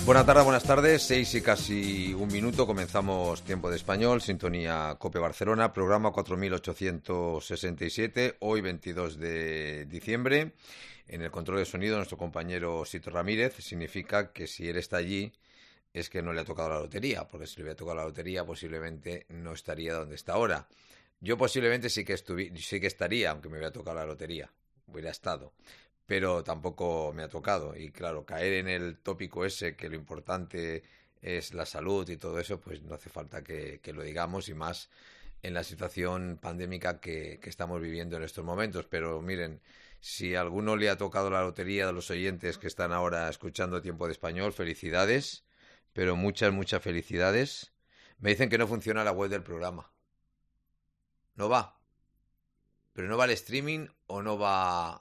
Buenas tardes, 6 y casi un minuto, comenzamos Tiempo de Español, sintonía COPE Barcelona, programa 4867, hoy 22 de diciembre. En el control de sonido nuestro compañero Sito Ramírez. Significa que si él está allí es que no le ha tocado la lotería, porque si le hubiera tocado la lotería posiblemente no estaría donde está ahora. Yo posiblemente sí que estaría, aunque me hubiera tocado la lotería, hubiera estado. Pero tampoco me ha tocado. Y claro, caer en el tópico ese que lo importante es la salud y todo eso, pues no hace falta que lo digamos, y más en la situación pandémica que estamos viviendo en estos momentos. Pero miren, si a alguno le ha tocado la lotería de los oyentes que están ahora escuchando Tiempo de Español, felicidades, pero muchas felicidades. Me dicen que no funciona la web del programa. No va. ¿Pero no va el streaming o no va...?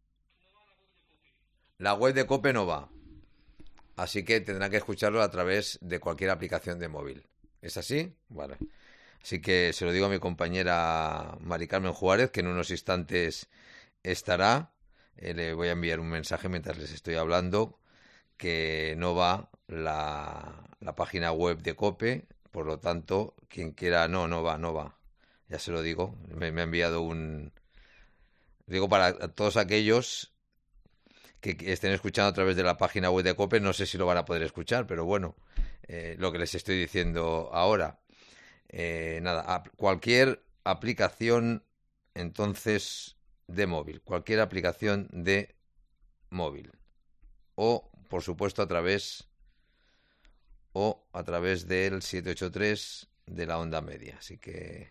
La web de COPE no va, así que tendrán que escucharlo a través de cualquier aplicación de móvil. ¿Es así? Vale. Así que se lo digo a mi compañera Mari Carmen Juárez, que en unos instantes estará. Le voy a enviar un mensaje mientras les estoy hablando, que no va la página web de COPE, por lo tanto, quien quiera... No va. Ya se lo digo, me ha enviado un... Digo para todos aquellos que estén escuchando a través de la página web de COPE, no sé si lo van a poder escuchar, pero bueno, lo que les estoy diciendo ahora. Cualquier aplicación entonces de móvil, cualquier aplicación de móvil, o por supuesto a través del 783 de la onda media. Así que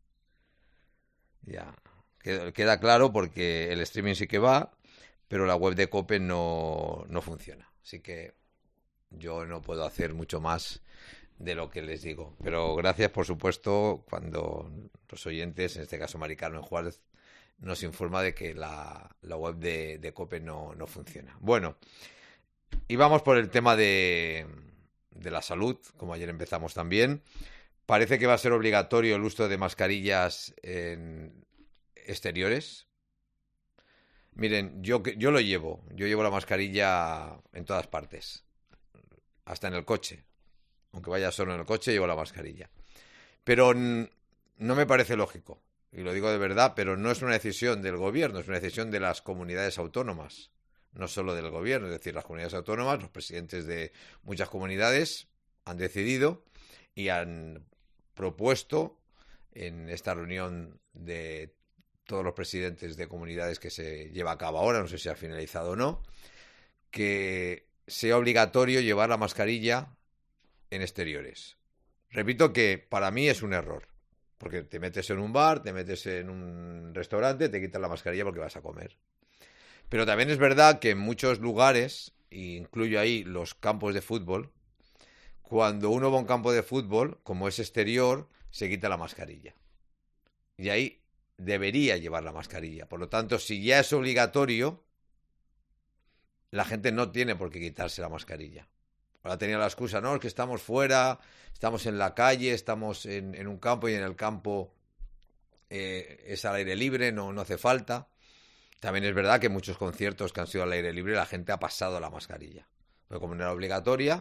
ya queda claro, porque el streaming sí que va, pero la web de COPE no funciona. Así que yo no puedo hacer mucho más de lo que les digo. Pero gracias, por supuesto, cuando los oyentes, en este caso Mari Carmen Juárez, nos informa de que la web de COPE no funciona. Bueno, y vamos por el tema de la salud, como ayer empezamos también. Parece que va a ser obligatorio el uso de mascarillas en exteriores. Miren, yo lo llevo. Yo llevo la mascarilla en todas partes. Hasta en el coche. Aunque vaya solo en el coche, llevo la mascarilla. Pero no me parece lógico. Y lo digo de verdad, pero no es una decisión del gobierno, es una decisión de las comunidades autónomas. No solo del gobierno, es decir, las comunidades autónomas, los presidentes de muchas comunidades han decidido y han propuesto en esta reunión de todos los presidentes de comunidades que se lleva a cabo ahora, no sé si ha finalizado o no, que sea obligatorio llevar la mascarilla en exteriores. Repito que para mí es un error, porque te metes en un bar, te metes en un restaurante, te quitas la mascarilla porque vas a comer. Pero también es verdad que en muchos lugares, e incluyo ahí los campos de fútbol, cuando uno va a un campo de fútbol, como es exterior, se quita la mascarilla. Y ahí debería llevar la mascarilla. Por lo tanto, si ya es obligatorio, la gente no tiene por qué quitarse la mascarilla. Ahora tenía la excusa, no, es que estamos fuera, estamos en la calle, estamos en un campo, y en el campo es al aire libre, no hace falta. También es verdad que en muchos conciertos que han sido al aire libre la gente ha pasado la mascarilla. Pero como no era obligatoria,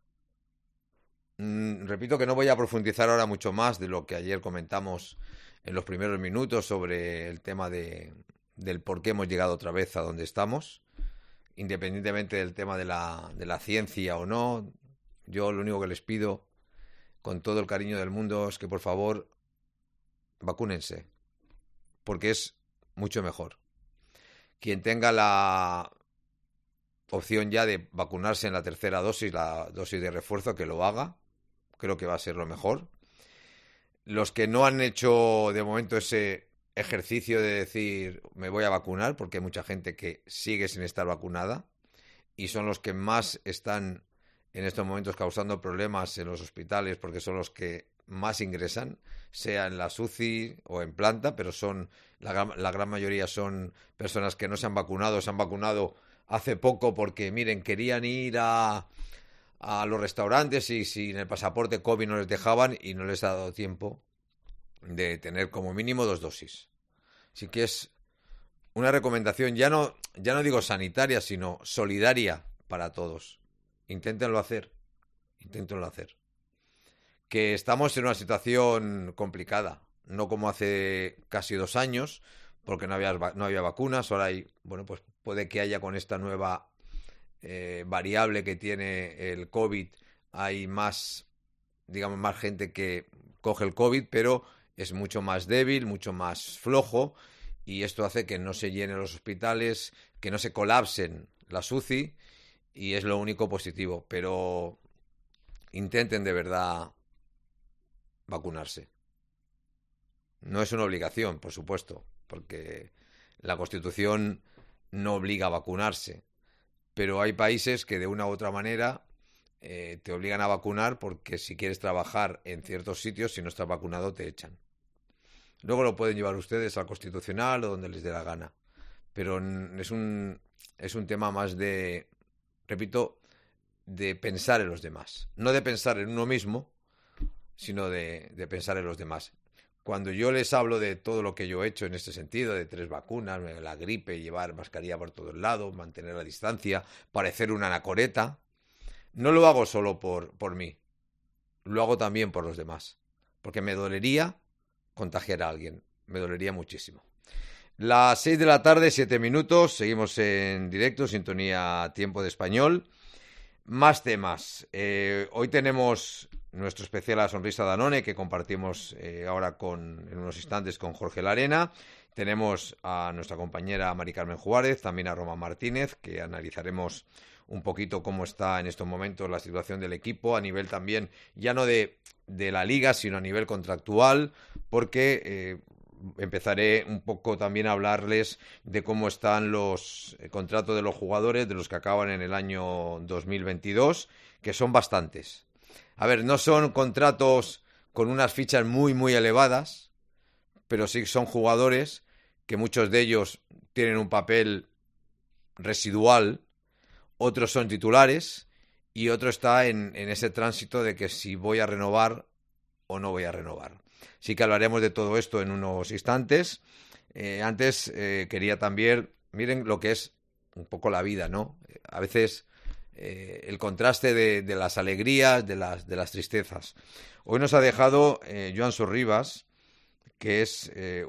repito que no voy a profundizar ahora mucho más de lo que ayer comentamos en los primeros minutos sobre el tema del por qué hemos llegado otra vez a donde estamos, independientemente del tema de la ciencia o no. Yo lo único que les pido, con todo el cariño del mundo, es que por favor vacúnense, porque es mucho mejor. Quien tenga la opción ya de vacunarse en la tercera dosis, la dosis de refuerzo, que lo haga. Creo que va a ser lo mejor. Los que no han hecho de momento ese ejercicio de decir me voy a vacunar, porque hay mucha gente que sigue sin estar vacunada y son los que más están en estos momentos causando problemas en los hospitales, porque son los que más ingresan, sea en la UCI o en planta, pero son la gran mayoría son personas que no se han vacunado hace poco porque, miren, querían ir a los restaurantes y sin el pasaporte COVID no les dejaban y no les ha dado tiempo de tener como mínimo 2 dosis. Así que es una recomendación, ya no digo sanitaria, sino solidaria para todos. Inténtenlo hacer. Que estamos en una situación complicada, no como hace casi 2 años, porque no había vacunas. Ahora hay, bueno, pues puede que haya, con esta nueva variable que tiene el COVID, hay más, digamos, más gente que coge el COVID, pero es mucho más débil, mucho más flojo, y esto hace que no se llenen los hospitales, que no se colapsen las UCI, y es lo único positivo. Pero intenten de verdad vacunarse. No es una obligación, por supuesto, porque la Constitución no obliga a vacunarse, pero hay países que de una u otra manera te obligan a vacunar, porque si quieres trabajar en ciertos sitios, si no estás vacunado, te echan. Luego lo pueden llevar ustedes al Constitucional o donde les dé la gana, pero es un tema más de, repito, de pensar en los demás, no de pensar en uno mismo, sino de pensar en los demás. Cuando yo les hablo de todo lo que yo he hecho en este sentido, de 3 vacunas, la gripe, llevar mascarilla por todos lados, mantener la distancia, parecer una anacoreta, no lo hago solo por mí, lo hago también por los demás, porque me dolería contagiar a alguien, me dolería muchísimo. Las 6 de la tarde, 7 minutos, seguimos en directo, sintonía Tiempo de Español. Más temas. Hoy tenemos nuestro especial La Sonrisa Danone, que compartimos ahora en unos instantes con Jorge Larena. Tenemos a nuestra compañera Mari Carmen Juárez, también a Roma Martínez, que analizaremos un poquito cómo está en estos momentos la situación del equipo, a nivel también, ya no de la liga, sino a nivel contractual, porque empezaré un poco también a hablarles de cómo están los contratos de los jugadores, de los que acaban en el año 2022, que son bastantes. A ver, no son contratos con unas fichas muy, muy elevadas, pero sí son jugadores que muchos de ellos tienen un papel residual, otros son titulares y otro está en ese tránsito de que si voy a renovar o no voy a renovar. Sí que hablaremos de todo esto en unos instantes. Antes quería también, miren lo que es un poco la vida, ¿no? A veces el contraste de las alegrías, de las tristezas. Hoy nos ha dejado Joan Sorribas, que era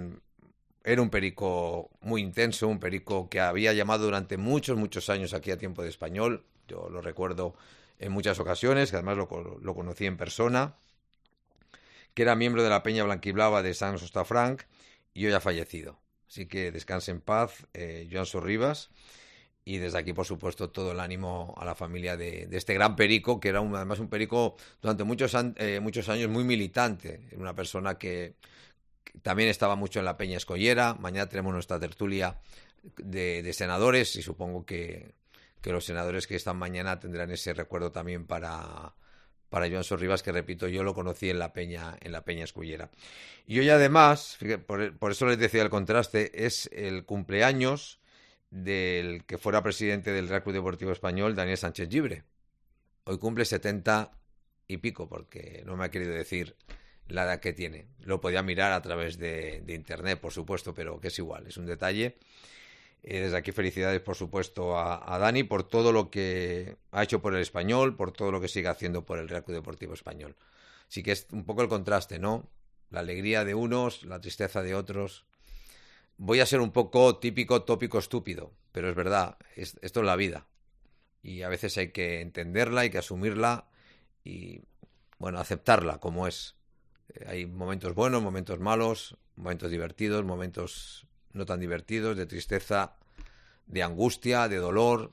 un perico muy intenso, un perico que había llamado durante muchos, muchos años aquí a Tiempo de Español. Yo lo recuerdo en muchas ocasiones, que además lo conocí en persona, que era miembro de la Peña Blanquiblava de Sant Hostafranc y hoy ha fallecido. Así que descanse en paz, Joan Sorribas, y desde aquí, por supuesto, todo el ánimo a la familia de este gran perico, que era además un perico durante muchos años muy militante, una persona que también estaba mucho en la Peña Escollera. Mañana tenemos nuestra tertulia de senadores y supongo que los senadores que están mañana tendrán ese recuerdo también para Joan Sorribas, que repito, yo lo conocí en la Peña Escollera. Y hoy además, por eso les decía el contraste, es el cumpleaños del que fuera presidente del Real Club Deportivo Español, Daniel Sánchez Llibre. Hoy cumple 70 y pico, porque no me ha querido decir la edad que tiene. Lo podía mirar a través de internet, por supuesto, pero que es igual, es un detalle. Desde aquí felicidades, por supuesto, a Dani por todo lo que ha hecho por el Español, por todo lo que sigue haciendo por el Real Club Deportivo Español. Sí que es un poco el contraste, ¿no? La alegría de unos, la tristeza de otros. Voy a ser un poco típico, tópico, estúpido, pero es verdad, esto es la vida. Y a veces hay que entenderla, hay que asumirla y, bueno, aceptarla como es. Hay momentos buenos, momentos malos, momentos divertidos, momentos no tan divertidos, de tristeza, de angustia, de dolor.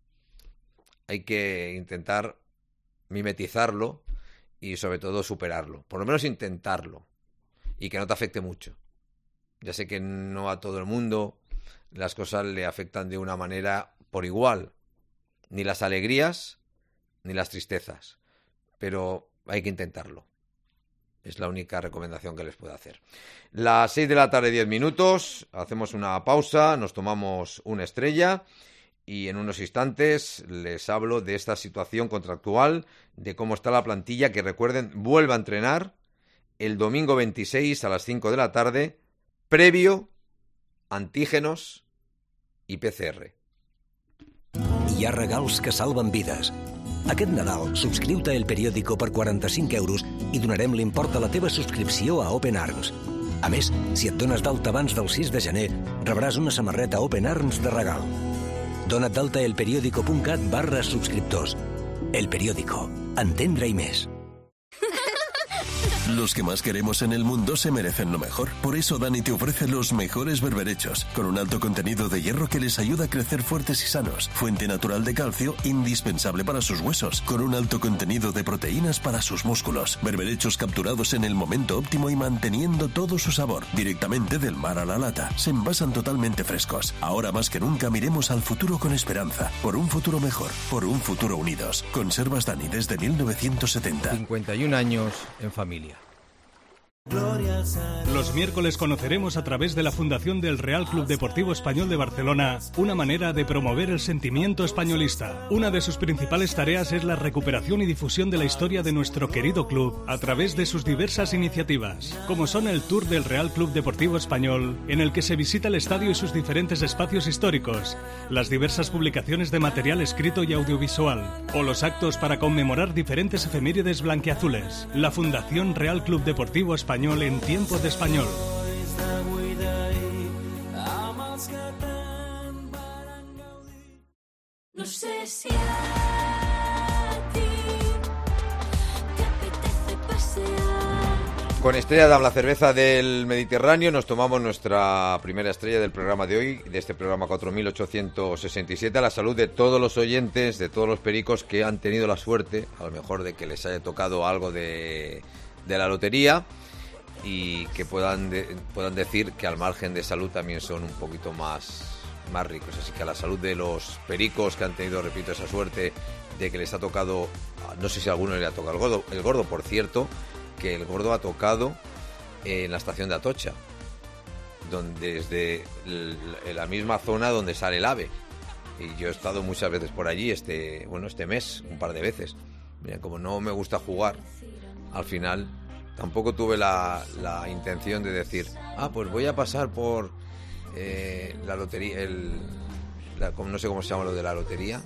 Hay que intentar mimetizarlo y sobre todo superarlo, por lo menos intentarlo, y que no te afecte mucho. Ya sé que no a todo el mundo las cosas le afectan de una manera por igual, ni las alegrías ni las tristezas, pero hay que intentarlo. Es la única recomendación que les puedo hacer. Las 6 de la tarde, 10 minutos. Hacemos una pausa, nos tomamos una estrella y en unos instantes les hablo de esta situación contractual, de cómo está la plantilla, que recuerden, vuelve a entrenar el domingo 26 a las 5 de la tarde, previo antígenos y PCR. hi ha regals que salven vides. Aquest Nadal, subscriu-te a El Periódico per 45 euros i donarem l'import de la teva subscripció a Open Arms. A més, si et dones d'alta abans del 6 de gener, rebràs una samarreta Open Arms de regal. Dona't d'alta a elperiodico.cat/subscriptors. El Periódico. Entendre y més. Los que más queremos en el mundo se merecen lo mejor. Por eso Dani te ofrece los mejores berberechos, con un alto contenido de hierro que les ayuda a crecer fuertes y sanos. Fuente natural de calcio, indispensable para sus huesos, con un alto contenido de proteínas para sus músculos. Berberechos capturados en el momento óptimo y manteniendo todo su sabor, directamente del mar a la lata. Se envasan totalmente frescos. Ahora más que nunca miremos al futuro con esperanza. Por un futuro mejor, por un futuro unidos. Conservas Dani desde 1970. 51 años en familia. Los miércoles conoceremos a través de la Fundación del Real Club Deportivo Español de Barcelona una manera de promover el sentimiento españolista. Una de sus principales tareas es la recuperación y difusión de la historia de nuestro querido club a través de sus diversas iniciativas, como son el Tour del Real Club Deportivo Español, en el que se visita el estadio y sus diferentes espacios históricos, las diversas publicaciones de material escrito y audiovisual, o los actos para conmemorar diferentes efemérides blanquiazules. La Fundación Real Club Deportivo Español en tiempo de español. No sé si a ti te apetece pasear. Con Estrella Damm, la cerveza del Mediterráneo, nos tomamos nuestra primera estrella del programa de hoy, de este programa 4867, a la salud de todos los oyentes, de todos los pericos que han tenido la suerte, a lo mejor de que les haya tocado algo de la lotería, y que puedan decir que al margen de salud también son un poquito más ricos. Así que a la salud de los pericos que han tenido, repito, esa suerte de que les ha tocado, no sé si a alguno le ha tocado el gordo, por cierto, que el gordo ha tocado en la estación de Atocha, donde desde la misma zona donde sale el AVE. Y yo he estado muchas veces por allí este mes, un par de veces. Mira, como no me gusta jugar, al final tampoco tuve la intención de decir, pues voy a pasar por la lotería, no sé cómo se llama lo de la lotería,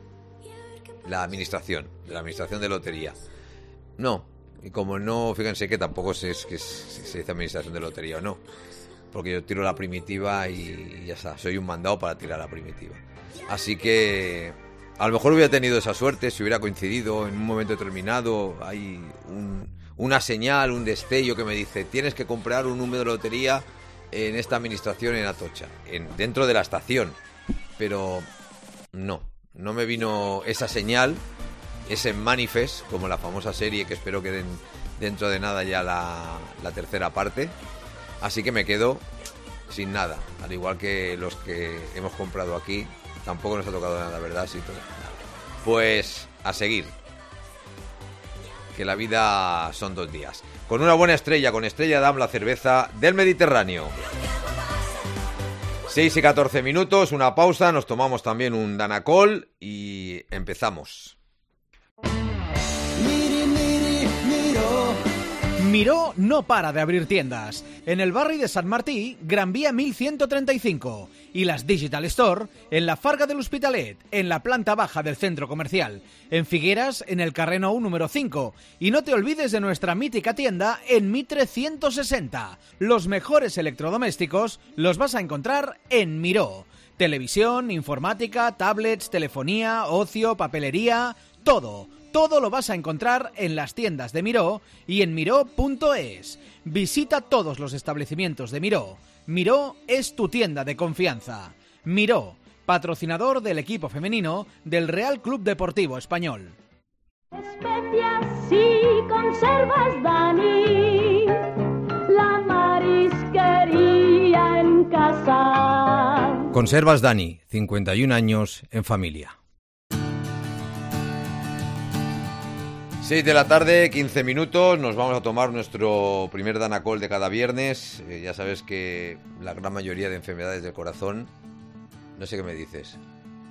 la administración de lotería. No, y como no, fíjense que tampoco sé que se dice administración de lotería o no, porque yo tiro la primitiva y ya está, soy un mandado para tirar la primitiva. Así que a lo mejor hubiera tenido esa suerte si hubiera coincidido en un momento determinado, hay una señal, un destello que me dice tienes que comprar un número de lotería en esta administración en Atocha, dentro de la estación, pero no me vino esa señal, ese manifest, como la famosa serie que espero que den dentro de nada ya la tercera parte, así que me quedo sin nada, al igual que los que hemos comprado aquí, tampoco nos ha tocado nada, ¿verdad? Sí, todo, nada. Pues a seguir, que la vida son 2 días. Con una buena estrella, con Estrella Damm, la cerveza del Mediterráneo. 6 y 14 minutos, una pausa, nos tomamos también un Danacol y empezamos. Miró no para de abrir tiendas. En el barri de Sant Martí, Gran Vía 1135. Y las Digital Store en la Farga de l'Hospitalet, en la planta baja del centro comercial. En Figueras, en el carrer Nou número 5. Y no te olvides de nuestra mítica tienda en Mitre 160. Los mejores electrodomésticos los vas a encontrar en Miró. Televisión, informática, tablets, telefonía, ocio, papelería, todo. Todo lo vas a encontrar en las tiendas de Miró y en miró.es. Visita todos los establecimientos de Miró. Miró es tu tienda de confianza. Miró, patrocinador del equipo femenino del Real Club Deportivo Español. Especias y conservas, Dani, la marisquería en casa. Conservas Dani, 51 años en familia. 6 de la tarde, 15 minutos, nos vamos a tomar nuestro primer Danacol de cada viernes. Ya sabes que la gran mayoría de enfermedades del corazón... No sé qué me dices.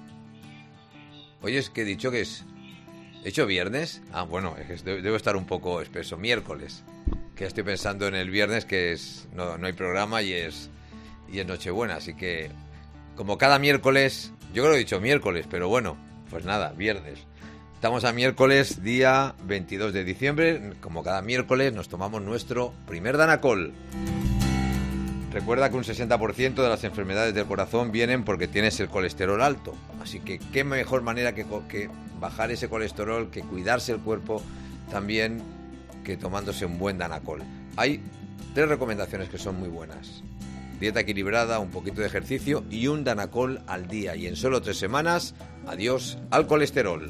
Oye, ¿qué he dicho que es? ¿He hecho viernes? Bueno, es que debo estar un poco espeso. Miércoles, que estoy pensando en el viernes, que es no hay programa y es Nochebuena. Así que, como cada miércoles, yo creo que he dicho miércoles, pero bueno... Pues nada, viernes. Estamos a miércoles, día 22 de diciembre. Como cada miércoles nos tomamos nuestro primer Danacol. Recuerda que un 60% de las enfermedades del corazón vienen porque tienes el colesterol alto. Así que qué mejor manera que bajar ese colesterol, que cuidarse el cuerpo, también que tomándose un buen Danacol. Hay 3 recomendaciones que son muy buenas. Dieta equilibrada, un poquito de ejercicio y un Danacol al día. Y en solo 3 semanas, adiós al colesterol.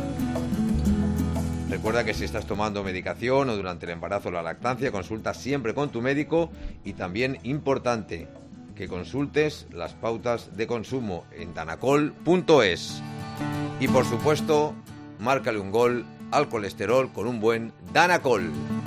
Recuerda que si estás tomando medicación o durante el embarazo o la lactancia, consulta siempre con tu médico y también importante que consultes las pautas de consumo en danacol.es. Y por supuesto, márcale un gol al colesterol con un buen Danacol.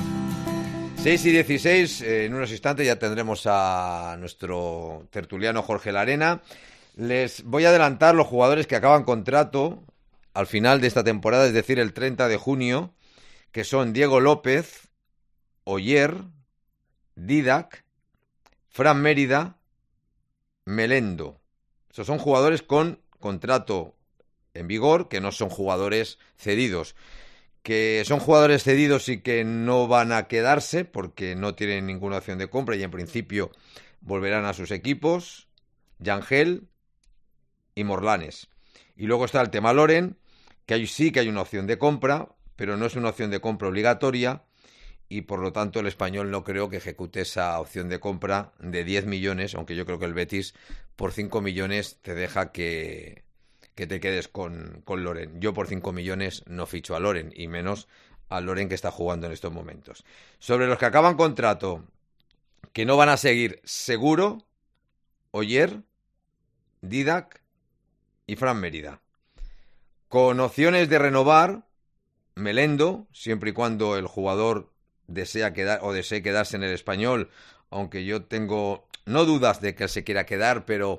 6:16, en unos instantes ya tendremos a nuestro tertuliano Jorge Larena. Les voy a adelantar los jugadores que acaban contrato al final de esta temporada, es decir, el 30 de junio, que son Diego López, Oyer, Didac, Fran Mérida, Melendo. Esos son jugadores con contrato en vigor, que no son jugadores cedidos. Que son jugadores cedidos y que no van a quedarse porque no tienen ninguna opción de compra y en principio volverán a sus equipos, Yangel y Morlanes. Y luego está el tema Loren, que sí que hay una opción de compra, pero no es una opción de compra obligatoria y por lo tanto el Español no creo que ejecute esa opción de compra de 10 millones, aunque yo creo que el Betis por 5 millones te deja que te quedes con Loren. Yo por 5 millones no ficho a Loren, y menos a Loren que está jugando en estos momentos. Sobre los que acaban contrato, que no van a seguir seguro, Oyer, Didac y Fran Mérida. Con opciones de renovar, Melendo, siempre y cuando el jugador desee quedarse en el Español, aunque yo tengo no dudas de que él se quiera quedar, pero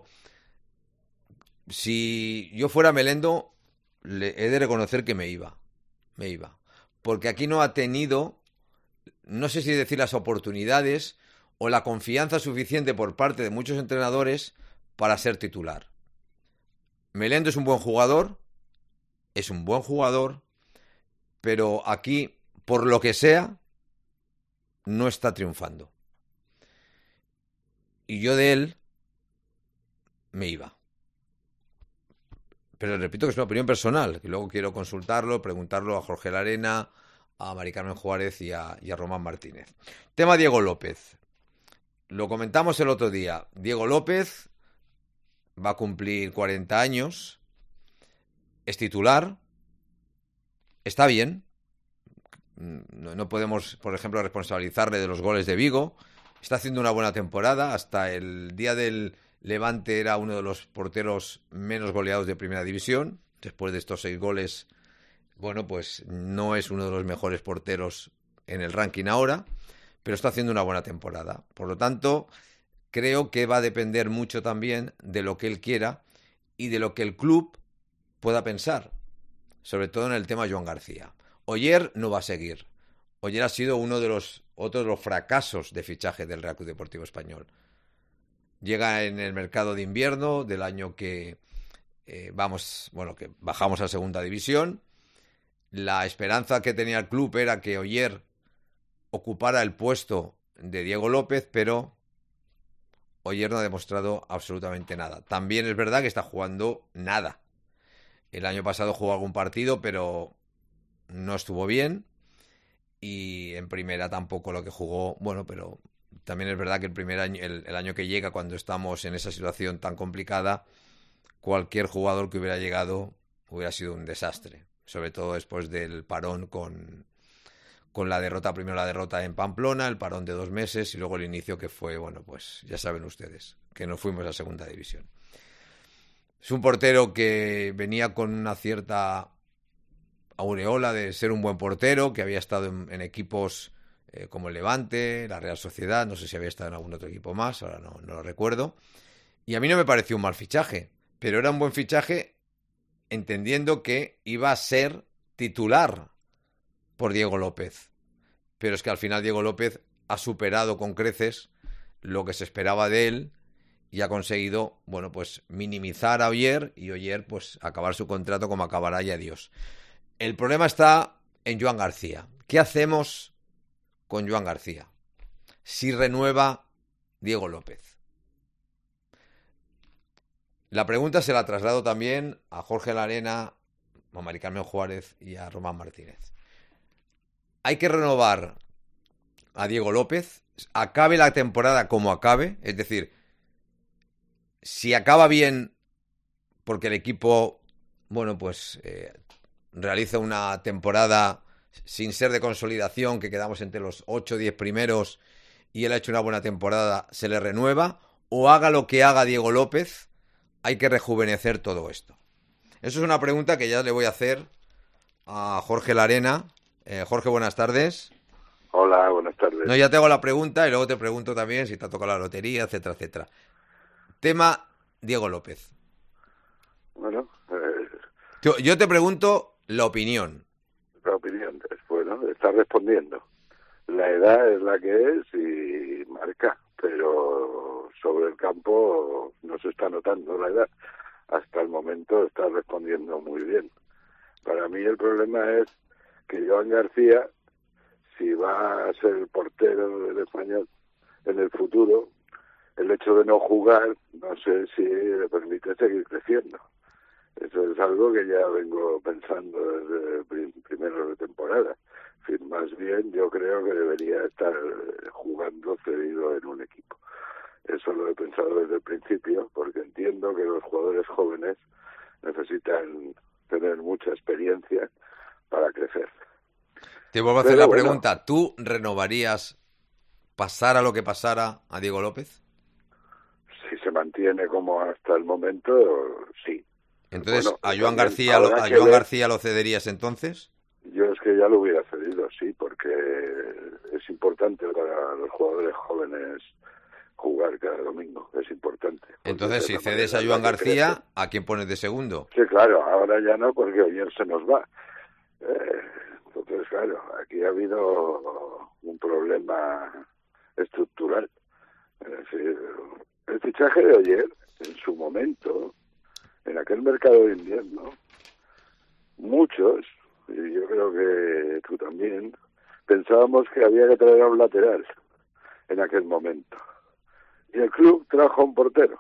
si yo fuera Melendo, he de reconocer que me iba. Porque aquí no ha tenido, no sé si decir las oportunidades o la confianza suficiente por parte de muchos entrenadores para ser titular. Melendo es un buen jugador, pero aquí, por lo que sea, no está triunfando. Y yo de él me iba. Pero repito que es una opinión personal, que luego quiero consultarlo, preguntarlo a Jorge Larena, a Mari Carmen Juárez y a Román Martínez. Tema Diego López. Lo comentamos el otro día. Diego López va a cumplir 40 años, es titular, está bien. No podemos, por ejemplo, responsabilizarle de los goles de Vigo. Está haciendo una buena temporada. Hasta el día del Levante era uno de los porteros menos goleados de Primera División. Después de estos 6 goles, bueno, pues no es uno de los mejores porteros en el ranking ahora, pero está haciendo una buena temporada. Por lo tanto, creo que va a depender mucho también de lo que él quiera y de lo que el club pueda pensar, sobre todo en el tema Joan García. Oyer no va a seguir. Oyer ha sido uno de los fracasos de fichaje del Real Club Deportivo Español. Llega en el mercado de invierno del año que que bajamos a segunda división. La esperanza que tenía el club era que Oyer ocupara el puesto de Diego López, pero Oyer no ha demostrado absolutamente nada. También es verdad que está jugando nada. El año pasado jugó algún partido, pero no estuvo bien. Y en primera tampoco lo que jugó, bueno, pero también es verdad que el primer año, el año que llega, cuando estamos en esa situación tan complicada, cualquier jugador que hubiera llegado hubiera sido un desastre, sobre todo después del parón con la derrota, primero la derrota en Pamplona, el parón de 2 meses y luego el inicio que fue, bueno, pues ya saben ustedes, que nos fuimos a segunda división. Es un portero que venía con una cierta aureola de ser un buen portero, que había estado en equipos como el Levante, la Real Sociedad, no sé si había estado en algún otro equipo más, ahora no lo recuerdo. Y a mí no me pareció un mal fichaje, pero era un buen fichaje entendiendo que iba a ser titular por Diego López. Pero es que al final Diego López ha superado con creces lo que se esperaba de él y ha conseguido, bueno, pues minimizar a Oyer y Oyer pues acabar su contrato como acabará y adiós. El problema está en Joan García. ¿Qué hacemos con Joan García si renueva Diego López? La pregunta se la traslado también a Jorge Larena, a Mari Carmen Juárez y a Román Martínez. Hay que renovar a Diego López, acabe la temporada como acabe, es decir, si acaba bien porque el equipo, bueno, pues realiza una temporada sin ser de consolidación, que quedamos entre los 8 o 10 primeros y él ha hecho una buena temporada, se le renueva, o haga lo que haga Diego López, hay que rejuvenecer todo esto. Eso es una pregunta que ya le voy a hacer a Jorge Larena. Jorge, buenas tardes. Hola, buenas tardes. No, ya te hago la pregunta y luego te pregunto también si te ha tocado la lotería, etcétera, etcétera. Tema Diego López. Bueno, yo te pregunto la opinión. la opinión es, bueno, está respondiendo. La edad es la que es y marca, pero sobre el campo no se está notando la edad. Hasta el momento está respondiendo muy bien. Para mí el problema es que Joan García, si va a ser el portero del Español en el futuro, el hecho de no jugar, no sé si le permite seguir creciendo. Eso es algo que ya vengo pensando desde primero de temporada. En fin, más bien yo creo que debería estar jugando cedido en un equipo. Eso lo he pensado desde el principio, porque entiendo que los jugadores jóvenes necesitan tener mucha experiencia para crecer. Te vuelvo a hacer la pregunta. ¿Tú renovarías, pasara lo que pasara, a Diego López? Si se mantiene como hasta el momento, sí. Entonces, Bueno, ¿a Joan García lo cederías entonces? Yo es que ya lo hubiera cedido, sí, porque es importante para los jugadores jóvenes jugar cada domingo, es importante. Entonces, si cedes a Joan García, ¿a quién pones de segundo? Sí, claro, ahora ya no, porque Oyer se nos va. Entonces, claro, aquí ha habido un problema estructural. Es decir, el fichaje de Oyer, en su momento, en aquel mercado de invierno, muchos, y yo creo que tú también, pensábamos que había que traer a un lateral en aquel momento. Y el club trajo a un portero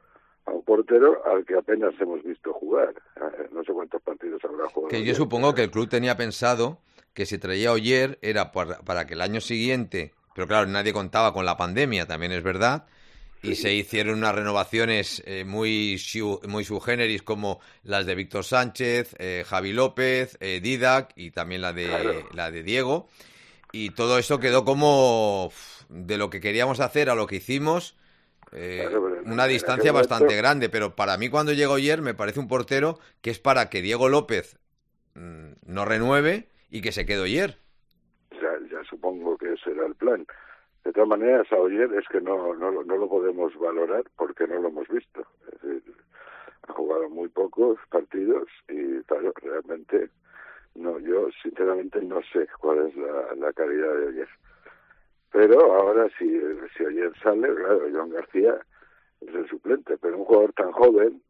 al que apenas hemos visto jugar. No sé cuántos partidos habrá jugado. Que yo supongo que el club tenía pensado que si traía a Oyer era para que el año siguiente, pero claro, nadie contaba con la pandemia, también es verdad, y se hicieron unas renovaciones muy sui generis, como las de Víctor Sánchez, Javi López, Didac y también la de Diego, y todo eso quedó como de lo que queríamos hacer a lo que hicimos, una distancia bastante grande, pero para mí cuando llegó Oyer me parece un portero que es para que Diego López no renueve y que se quede Oyer. Ya supongo que ese era el plan. De todas maneras, a Oyer es que no lo podemos valorar porque no lo hemos visto. Es decir, ha jugado muy pocos partidos y claro, realmente yo sinceramente no sé cuál es la calidad de Oyer. Pero ahora si Oyer sale, claro, Joan García es el suplente, pero un jugador tan joven,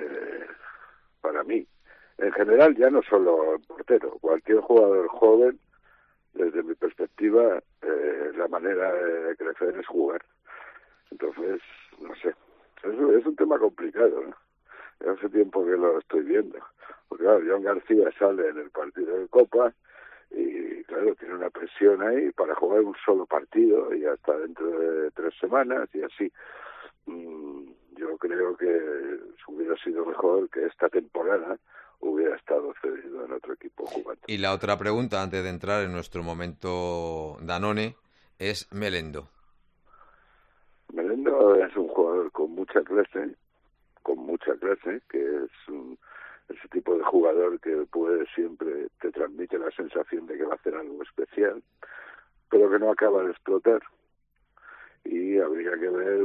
para mí, en general ya no solo el portero, cualquier jugador joven, desde mi perspectiva, la manera de crecer es jugar. Entonces, no sé, es un tema complicado, ¿no? Ya hace tiempo que lo estoy viendo, porque claro, Joan García sale en el partido de Copa y claro, tiene una presión ahí para jugar un solo partido y hasta dentro de 3 semanas y así. Yo creo que hubiera sido mejor que esta temporada hubiera estado cedido en otro equipo jugando. Y la otra pregunta, antes de entrar en nuestro momento Danone, es Melendo. Melendo es un jugador con mucha clase, que es ese tipo de jugador que siempre te transmite la sensación de que va a hacer algo especial, pero que no acaba de explotar. Y habría que ver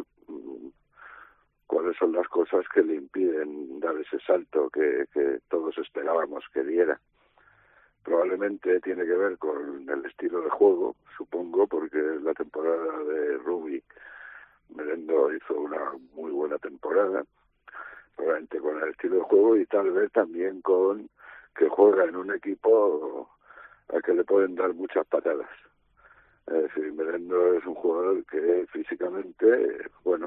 cuáles son las cosas que le impiden dar ese salto que todos esperábamos que diera. Probablemente tiene que ver con el estilo de juego, supongo, porque la temporada de Rubik Melendo hizo una muy buena temporada, probablemente con el estilo de juego y tal vez también con que juega en un equipo al que le pueden dar muchas patadas. Es decir, Melendo es un jugador que físicamente, bueno,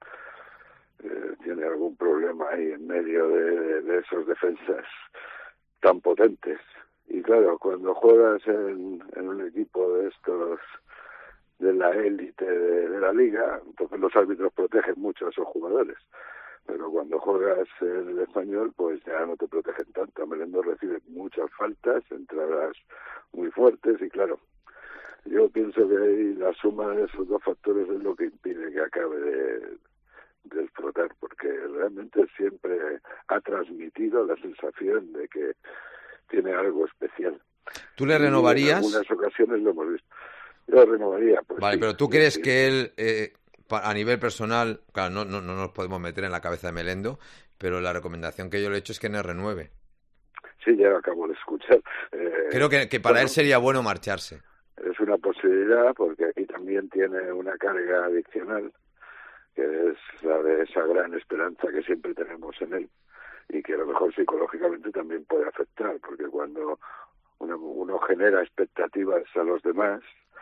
tiene algún problema ahí en medio de esos defensas tan potentes. Y claro, cuando juegas en un equipo de estos de la élite de la liga, entonces los árbitros protegen mucho a esos jugadores. Pero cuando juegas en el Español, pues ya no te protegen tanto. Melendo recibe muchas faltas, entradas muy fuertes y claro, yo pienso que ahí la suma de esos dos factores es lo que impide que acabe de explotar, porque realmente siempre ha transmitido la sensación de que tiene algo especial. ¿Tú le renovarías? En algunas ocasiones lo hemos visto. Yo le renovaría. Pues vale, sí, pero ¿tú crees que él, a nivel personal, claro, no nos podemos meter en la cabeza de Melendo, pero la recomendación que yo le he hecho es que no renueve? Sí, ya lo acabo de escuchar. Creo que para él sería bueno marcharse. Es una posibilidad, porque aquí también tiene una carga adicional, que es la de esa gran esperanza que siempre tenemos en él, y que a lo mejor psicológicamente también puede afectar, porque cuando uno genera expectativas a los demás,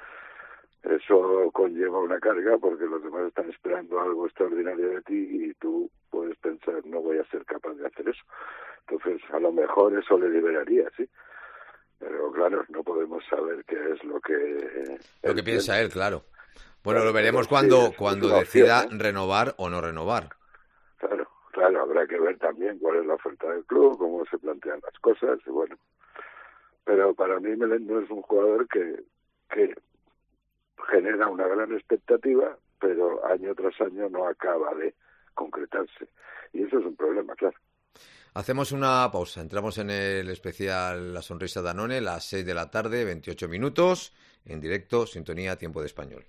eso conlleva una carga, porque los demás están esperando algo extraordinario de ti y tú puedes pensar, no voy a ser capaz de hacer eso. Entonces, a lo mejor eso le liberaría, sí. Pero claro, no podemos saber qué es lo que piensa él, claro. Bueno, claro, lo veremos sí, cuando es decida opción, renovar o no renovar. Claro, habrá que ver también cuál es la oferta del club, cómo se plantean las cosas, y bueno. Pero para mí Melendo es un jugador que genera una gran expectativa, pero año tras año no acaba de concretarse. Y eso es un problema, claro. Hacemos una pausa. Entramos en el especial La Sonrisa Danone, las 6 de la tarde, 28 minutos, en directo, sintonía, tiempo de español.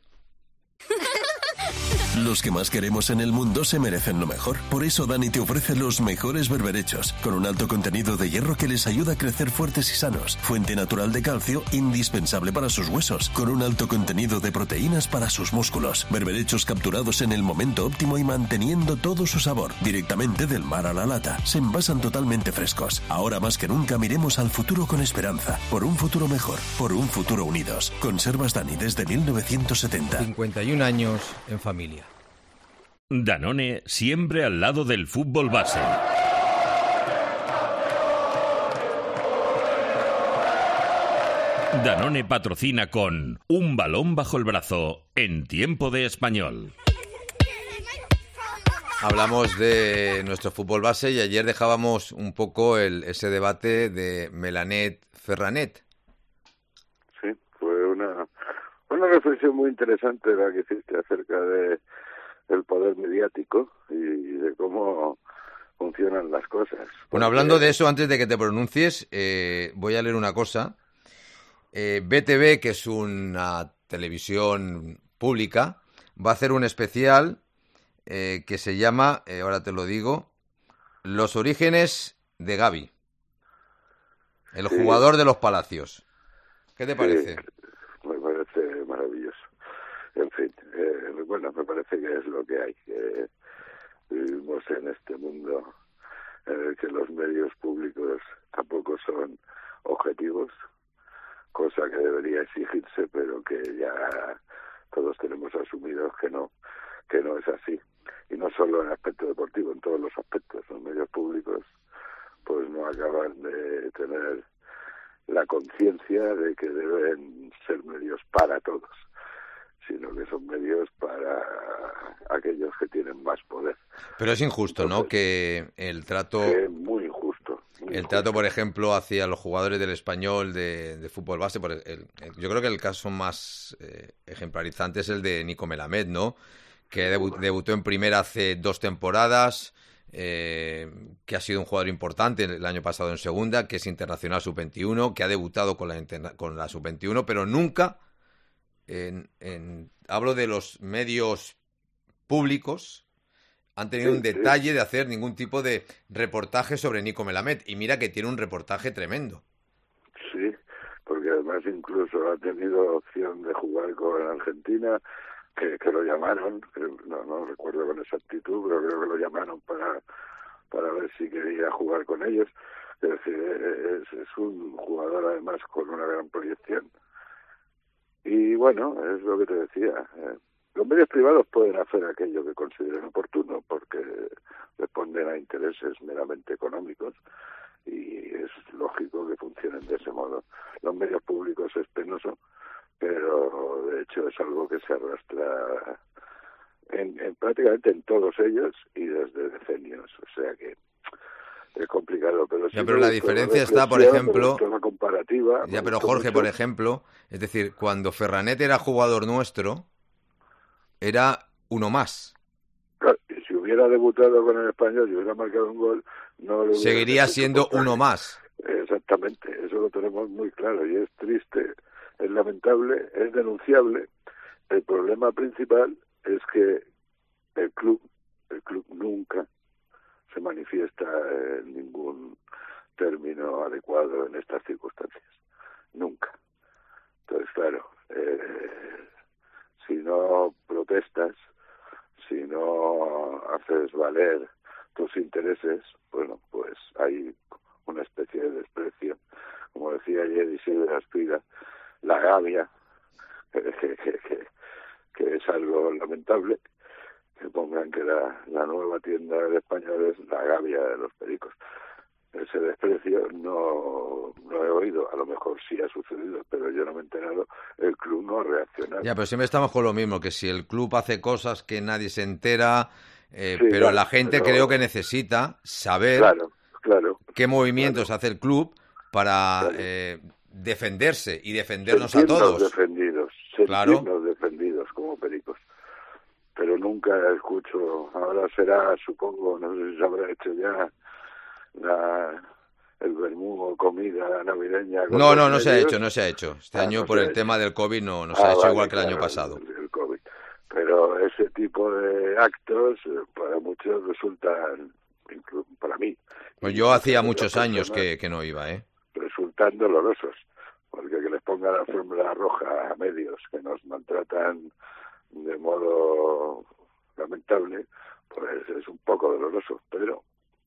Los que más queremos en el mundo se merecen lo mejor. Por eso Dani te ofrece los mejores berberechos, con un alto contenido de hierro que les ayuda a crecer fuertes y sanos. Fuente natural de calcio, indispensable para sus huesos, con un alto contenido de proteínas para sus músculos. Berberechos capturados en el momento óptimo y manteniendo todo su sabor, directamente del mar a la lata. Se envasan totalmente frescos. Ahora más que nunca miremos al futuro con esperanza. Por un futuro mejor, por un futuro unidos. Conservas Dani desde 1970. 51 años en familia. Danone siempre al lado del fútbol base. Danone patrocina con un balón bajo el brazo en tiempo de español. Hablamos de nuestro fútbol base y ayer dejábamos un poco ese debate de Melanet-Ferranet. Sí, fue una reflexión muy interesante la que hiciste acerca de el poder mediático y de cómo funcionan las cosas. Bueno, hablando de eso, antes de que te pronuncies, voy a leer una cosa. BTV, que es una televisión pública, va a hacer un especial que se llama, ahora te lo digo, Los orígenes de Gavi, el jugador de los Palacios. ¿Qué te parece? Me parece maravilloso. En fin, bueno, me parece que es lo que hay, que vivimos en este mundo en el que los medios públicos tampoco son objetivos, cosa que debería exigirse, pero que ya todos tenemos asumido que no es así. Y no solo en el aspecto deportivo, en todos los aspectos. Los medios públicos pues no acaban de tener la conciencia de que deben ser medios para todos, sino que son medios para aquellos que tienen más poder. Pero es injusto, entonces, ¿no? Que el trato... Es muy injusto. Trato, por ejemplo, hacia los jugadores del Español de fútbol base, yo creo que el caso más ejemplarizante es el de Nico Melamed, ¿no? Que debutó en primera hace 2 temporadas, que ha sido un jugador importante el año pasado en segunda, que es internacional sub-21, que ha debutado con la sub-21, pero nunca... hablo de los medios públicos, han tenido un detalle de hacer ningún tipo de reportaje sobre Nico Melamed, y mira que tiene un reportaje tremendo. Sí, porque además incluso ha tenido opción de jugar con Argentina, que lo llamaron, no recuerdo con exactitud, pero creo que lo llamaron para ver si quería jugar con ellos. Es decir, es un jugador además con una gran proyección. Y bueno, es lo que te decía. Los medios privados pueden hacer aquello que consideren oportuno porque responden a intereses meramente económicos y es lógico que funcionen de ese modo. Los medios públicos es penoso, pero de hecho es algo que se arrastra en prácticamente en todos ellos y desde decenios. O sea que es complicado, pero sí. Ya, pero la diferencia está, por ejemplo, la comparativa. Ya, pero Jorge, mucho. por ejemplo, es decir, cuando Ferranet era jugador nuestro, era uno más. Claro, y si hubiera debutado con el Español y hubiera marcado un gol, no lo seguiría siendo uno más. Exactamente, eso lo tenemos muy claro y es triste, es lamentable, es denunciable. El problema principal es que el club nunca se manifiesta en ningún término adecuado en estas circunstancias. Nunca. Entonces, claro, si no protestas, si no haces valer tus intereses, bueno, pues hay una especie de desprecio. Como decía ayer Isidro Aspira, la gavia, que es algo lamentable, que pongan que la nueva tienda de españoles es la gavia de los pericos. Ese desprecio no he oído, a lo mejor sí ha sucedido, pero yo no me he enterado, el club no ha reaccionado. Ya, pero siempre estamos con lo mismo, que si el club hace cosas que nadie se entera, Sí, pero claro, la gente pero- creo que necesita saber Claro. qué movimientos hace el club para defenderse y defendernos a Sentirnos todos. defendidos, Claro. sentirnos defendidos como pericos. Pero nunca escucho, ahora será, supongo, no sé si se habrá hecho ya el vermú o comida navideña. con No, los no se ha medios. hecho, no se ha hecho. Este año no por se el ha tema del COVID no se ha hecho vale, igual que el año claro, pasado. el COVID. Pero ese tipo de actos para muchos resultan, para mí, Pues yo hacía muchas muchos otras años personas, que no iba, ¿eh? resultan dolorosos, porque que les pongan la fórmula roja a medios que nos maltratan de modo lamentable, pues es un poco doloroso, pero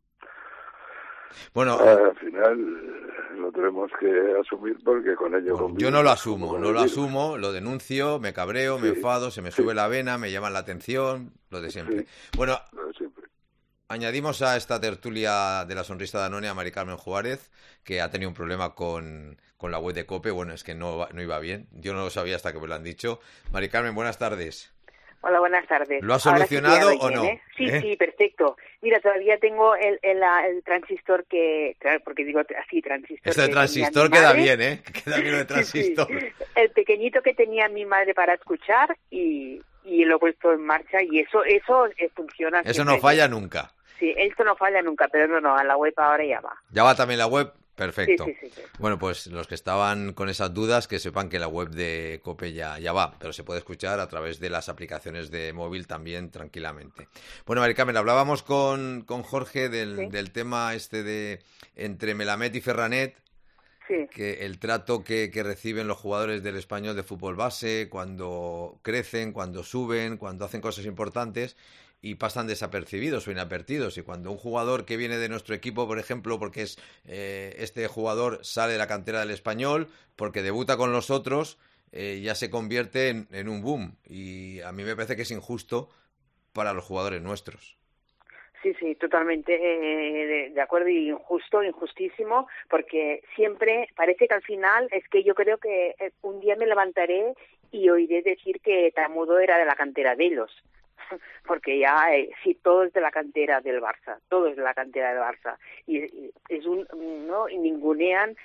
Bueno, al final lo tenemos que asumir porque con ello bueno, yo convivimos no lo como asumo, con no el lo virus. asumo, lo denuncio, me cabreo, me Sí, enfado, se me sí. sube la vena, me llaman la atención, lo de siempre. Sí. Bueno, Lo de siempre. añadimos a esta tertulia de la sonrisa Danone a Mari Carmen Juárez, que ha tenido un problema con la web de COPE. Bueno, es que no iba bien. Yo no lo sabía hasta que me lo han dicho. Mari Carmen, buenas tardes. Hola, buenas tardes. ¿Lo has Ahora sí solucionado te o oigo no? bien, ¿eh? Sí, ¿Eh? sí, perfecto. Mira, todavía tengo el transistor porque digo así, transistor. Este que transistor tenía mi queda madre. bien, ¿eh? Queda bien el Sí, transistor. sí. El pequeñito que tenía mi madre para escuchar y lo he puesto en marcha y eso funciona. Eso siempre. no falla nunca. Sí, esto no falla nunca, pero no, a la web ahora ya va. Ya va también la web. Perfecto. Sí. Bueno, pues los que estaban con esas dudas, que sepan que la web de COPE ya va, pero se puede escuchar a través de las aplicaciones de móvil también tranquilamente. Bueno, Mari Carmen, hablábamos con Jorge del tema este de entre Melamed y Ferranet, Sí. que el trato que reciben los jugadores del Español de fútbol base cuando crecen, cuando suben, cuando hacen cosas importantes y pasan desapercibidos o inadvertidos. Y cuando un jugador que viene de nuestro equipo, por ejemplo, porque es este jugador sale de la cantera del Español, porque debuta con los otros, ya se convierte en un boom. Y a mí me parece que es injusto para los jugadores nuestros. Sí, totalmente de acuerdo, y injustísimo, porque siempre parece que al final es que yo creo que un día me levantaré y oiré decir que Tamudo era de la cantera de ellos, porque ya sí, todo es de la cantera del Barça, todo es de la cantera del Barça, y es no, y ningunean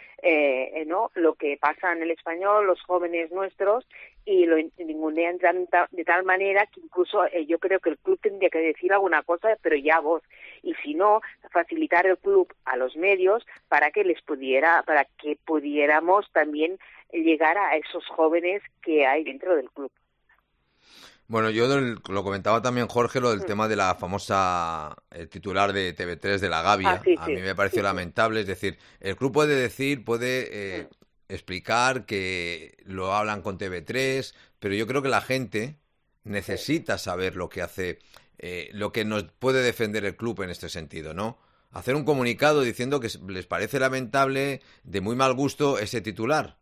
no lo que pasa en el Español, los jóvenes nuestros, y lo ningunean de tal manera que incluso yo creo que el club tendría que decir alguna cosa, pero ya a voz, y si no, facilitar el club a los medios para que pudiéramos también llegar a esos jóvenes que hay dentro del club. Bueno, yo lo comentaba también Jorge, lo del tema de la famosa titular de TV3 de la Gavia. A mí me pareció lamentable. Es decir, el club puede decir, explicar que lo hablan con TV3, pero yo creo que la gente necesita saber lo que hace, lo que nos puede defender el club en este sentido, ¿no? Hacer un comunicado diciendo que les parece lamentable, de muy mal gusto, ese titular.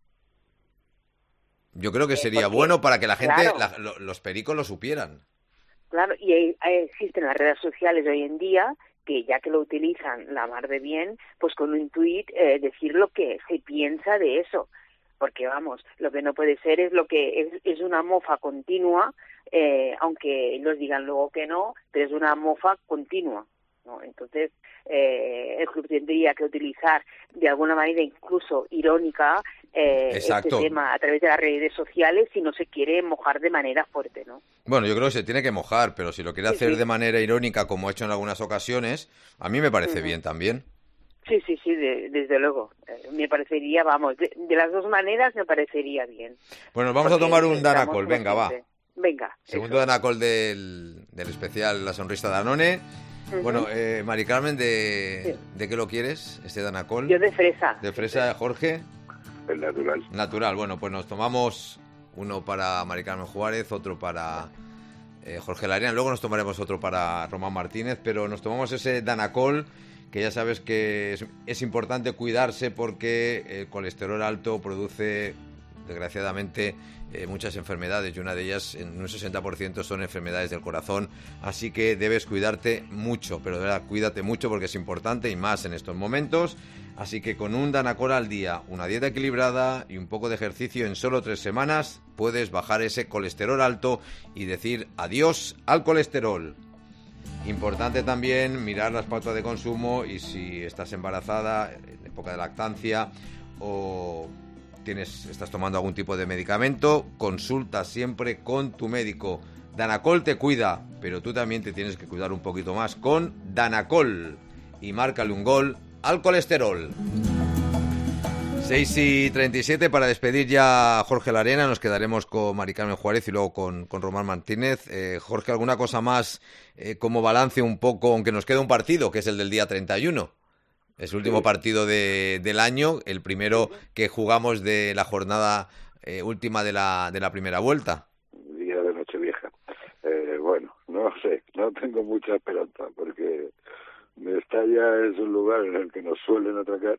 Yo creo que sería bueno para que la gente, los pericos lo supieran. Claro, y existen las redes sociales hoy en día que ya que lo utilizan la mar de bien, pues con un tuit decir lo que se piensa de eso. Porque vamos, lo que no puede ser es lo que es una mofa continua, aunque ellos digan luego que no, pero es una mofa continua, ¿no? Entonces, el club tendría que utilizar de alguna manera incluso irónica este tema a través de las redes sociales si no se quiere mojar de manera fuerte, ¿no? Bueno, yo creo que se tiene que mojar, pero si lo quiere hacer de manera irónica, como ha hecho en algunas ocasiones, a mí me parece bien también. Sí, desde luego. Me parecería, vamos, de las dos maneras me parecería bien. Bueno, vamos a tomar un Danacol, venga, va. Venga. Segundo Danacol del especial La Sonrisa Danone. Bueno, Mari Carmen, ¿de qué lo quieres, este Danacol? Yo de fresa. ¿De fresa, Jorge? El natural. Natural, bueno, pues nos tomamos uno para Mari Carmen Juárez, otro para Jorge Larian, luego nos tomaremos otro para Román Martínez, pero nos tomamos ese Danacol, que ya sabes que es importante cuidarse porque el colesterol alto produce, desgraciadamente, muchas enfermedades, y una de ellas, en un 60%, son enfermedades del corazón, así que debes cuidarte mucho, pero de verdad, cuídate mucho porque es importante y más en estos momentos. Así que con un Danacol al día, una dieta equilibrada y un poco de ejercicio, en solo 3 semanas puedes bajar ese colesterol alto y decir adiós al colesterol. Importante también mirar las pautas de consumo, y si estás embarazada, en época de lactancia, o estás tomando algún tipo de medicamento, consulta siempre con tu médico. Danacol te cuida, pero tú también te tienes que cuidar un poquito más con Danacol, y márcale un gol al colesterol. 6:37 para despedir ya a Jorge Larena. Nos quedaremos con Mari Carmen Juárez y luego con Román Martínez. Jorge, ¿alguna cosa más como balance un poco, aunque nos queda un partido, que es el del día 31? Es el último partido del año, el primero que jugamos de la jornada última de la primera vuelta. Día de Nochevieja. Bueno, no sé, no tengo mucha esperanza, porque Mestalla es un lugar en el que nos suelen atacar,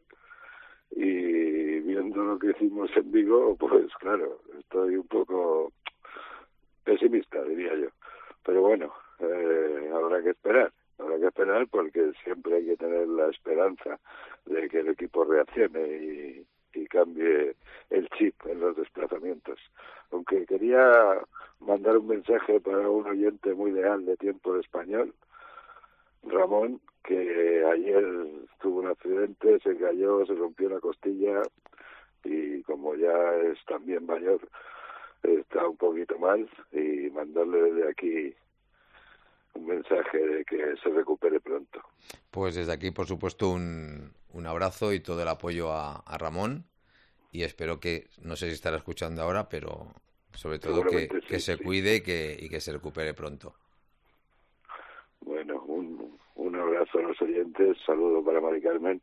y viendo lo que hicimos en Vigo, pues claro, estoy un poco pesimista, diría yo. Pero bueno, habrá que esperar porque siempre hay que tener la esperanza de que el equipo reaccione y cambie el chip en los desplazamientos. Aunque quería mandar un mensaje para un oyente muy leal de Tiempo de Español, Ramón, que ayer tuvo un accidente, se cayó, se rompió la costilla, y como ya es también mayor, está un poquito mal, y mandarle desde aquí un mensaje de que se recupere pronto. Pues desde aquí, por supuesto, un abrazo y todo el apoyo a Ramón, y espero que, no sé si estará escuchando ahora, pero sobre todo que se cuide y que se recupere pronto. Bueno, un abrazo a los oyentes, saludo para Mari Carmen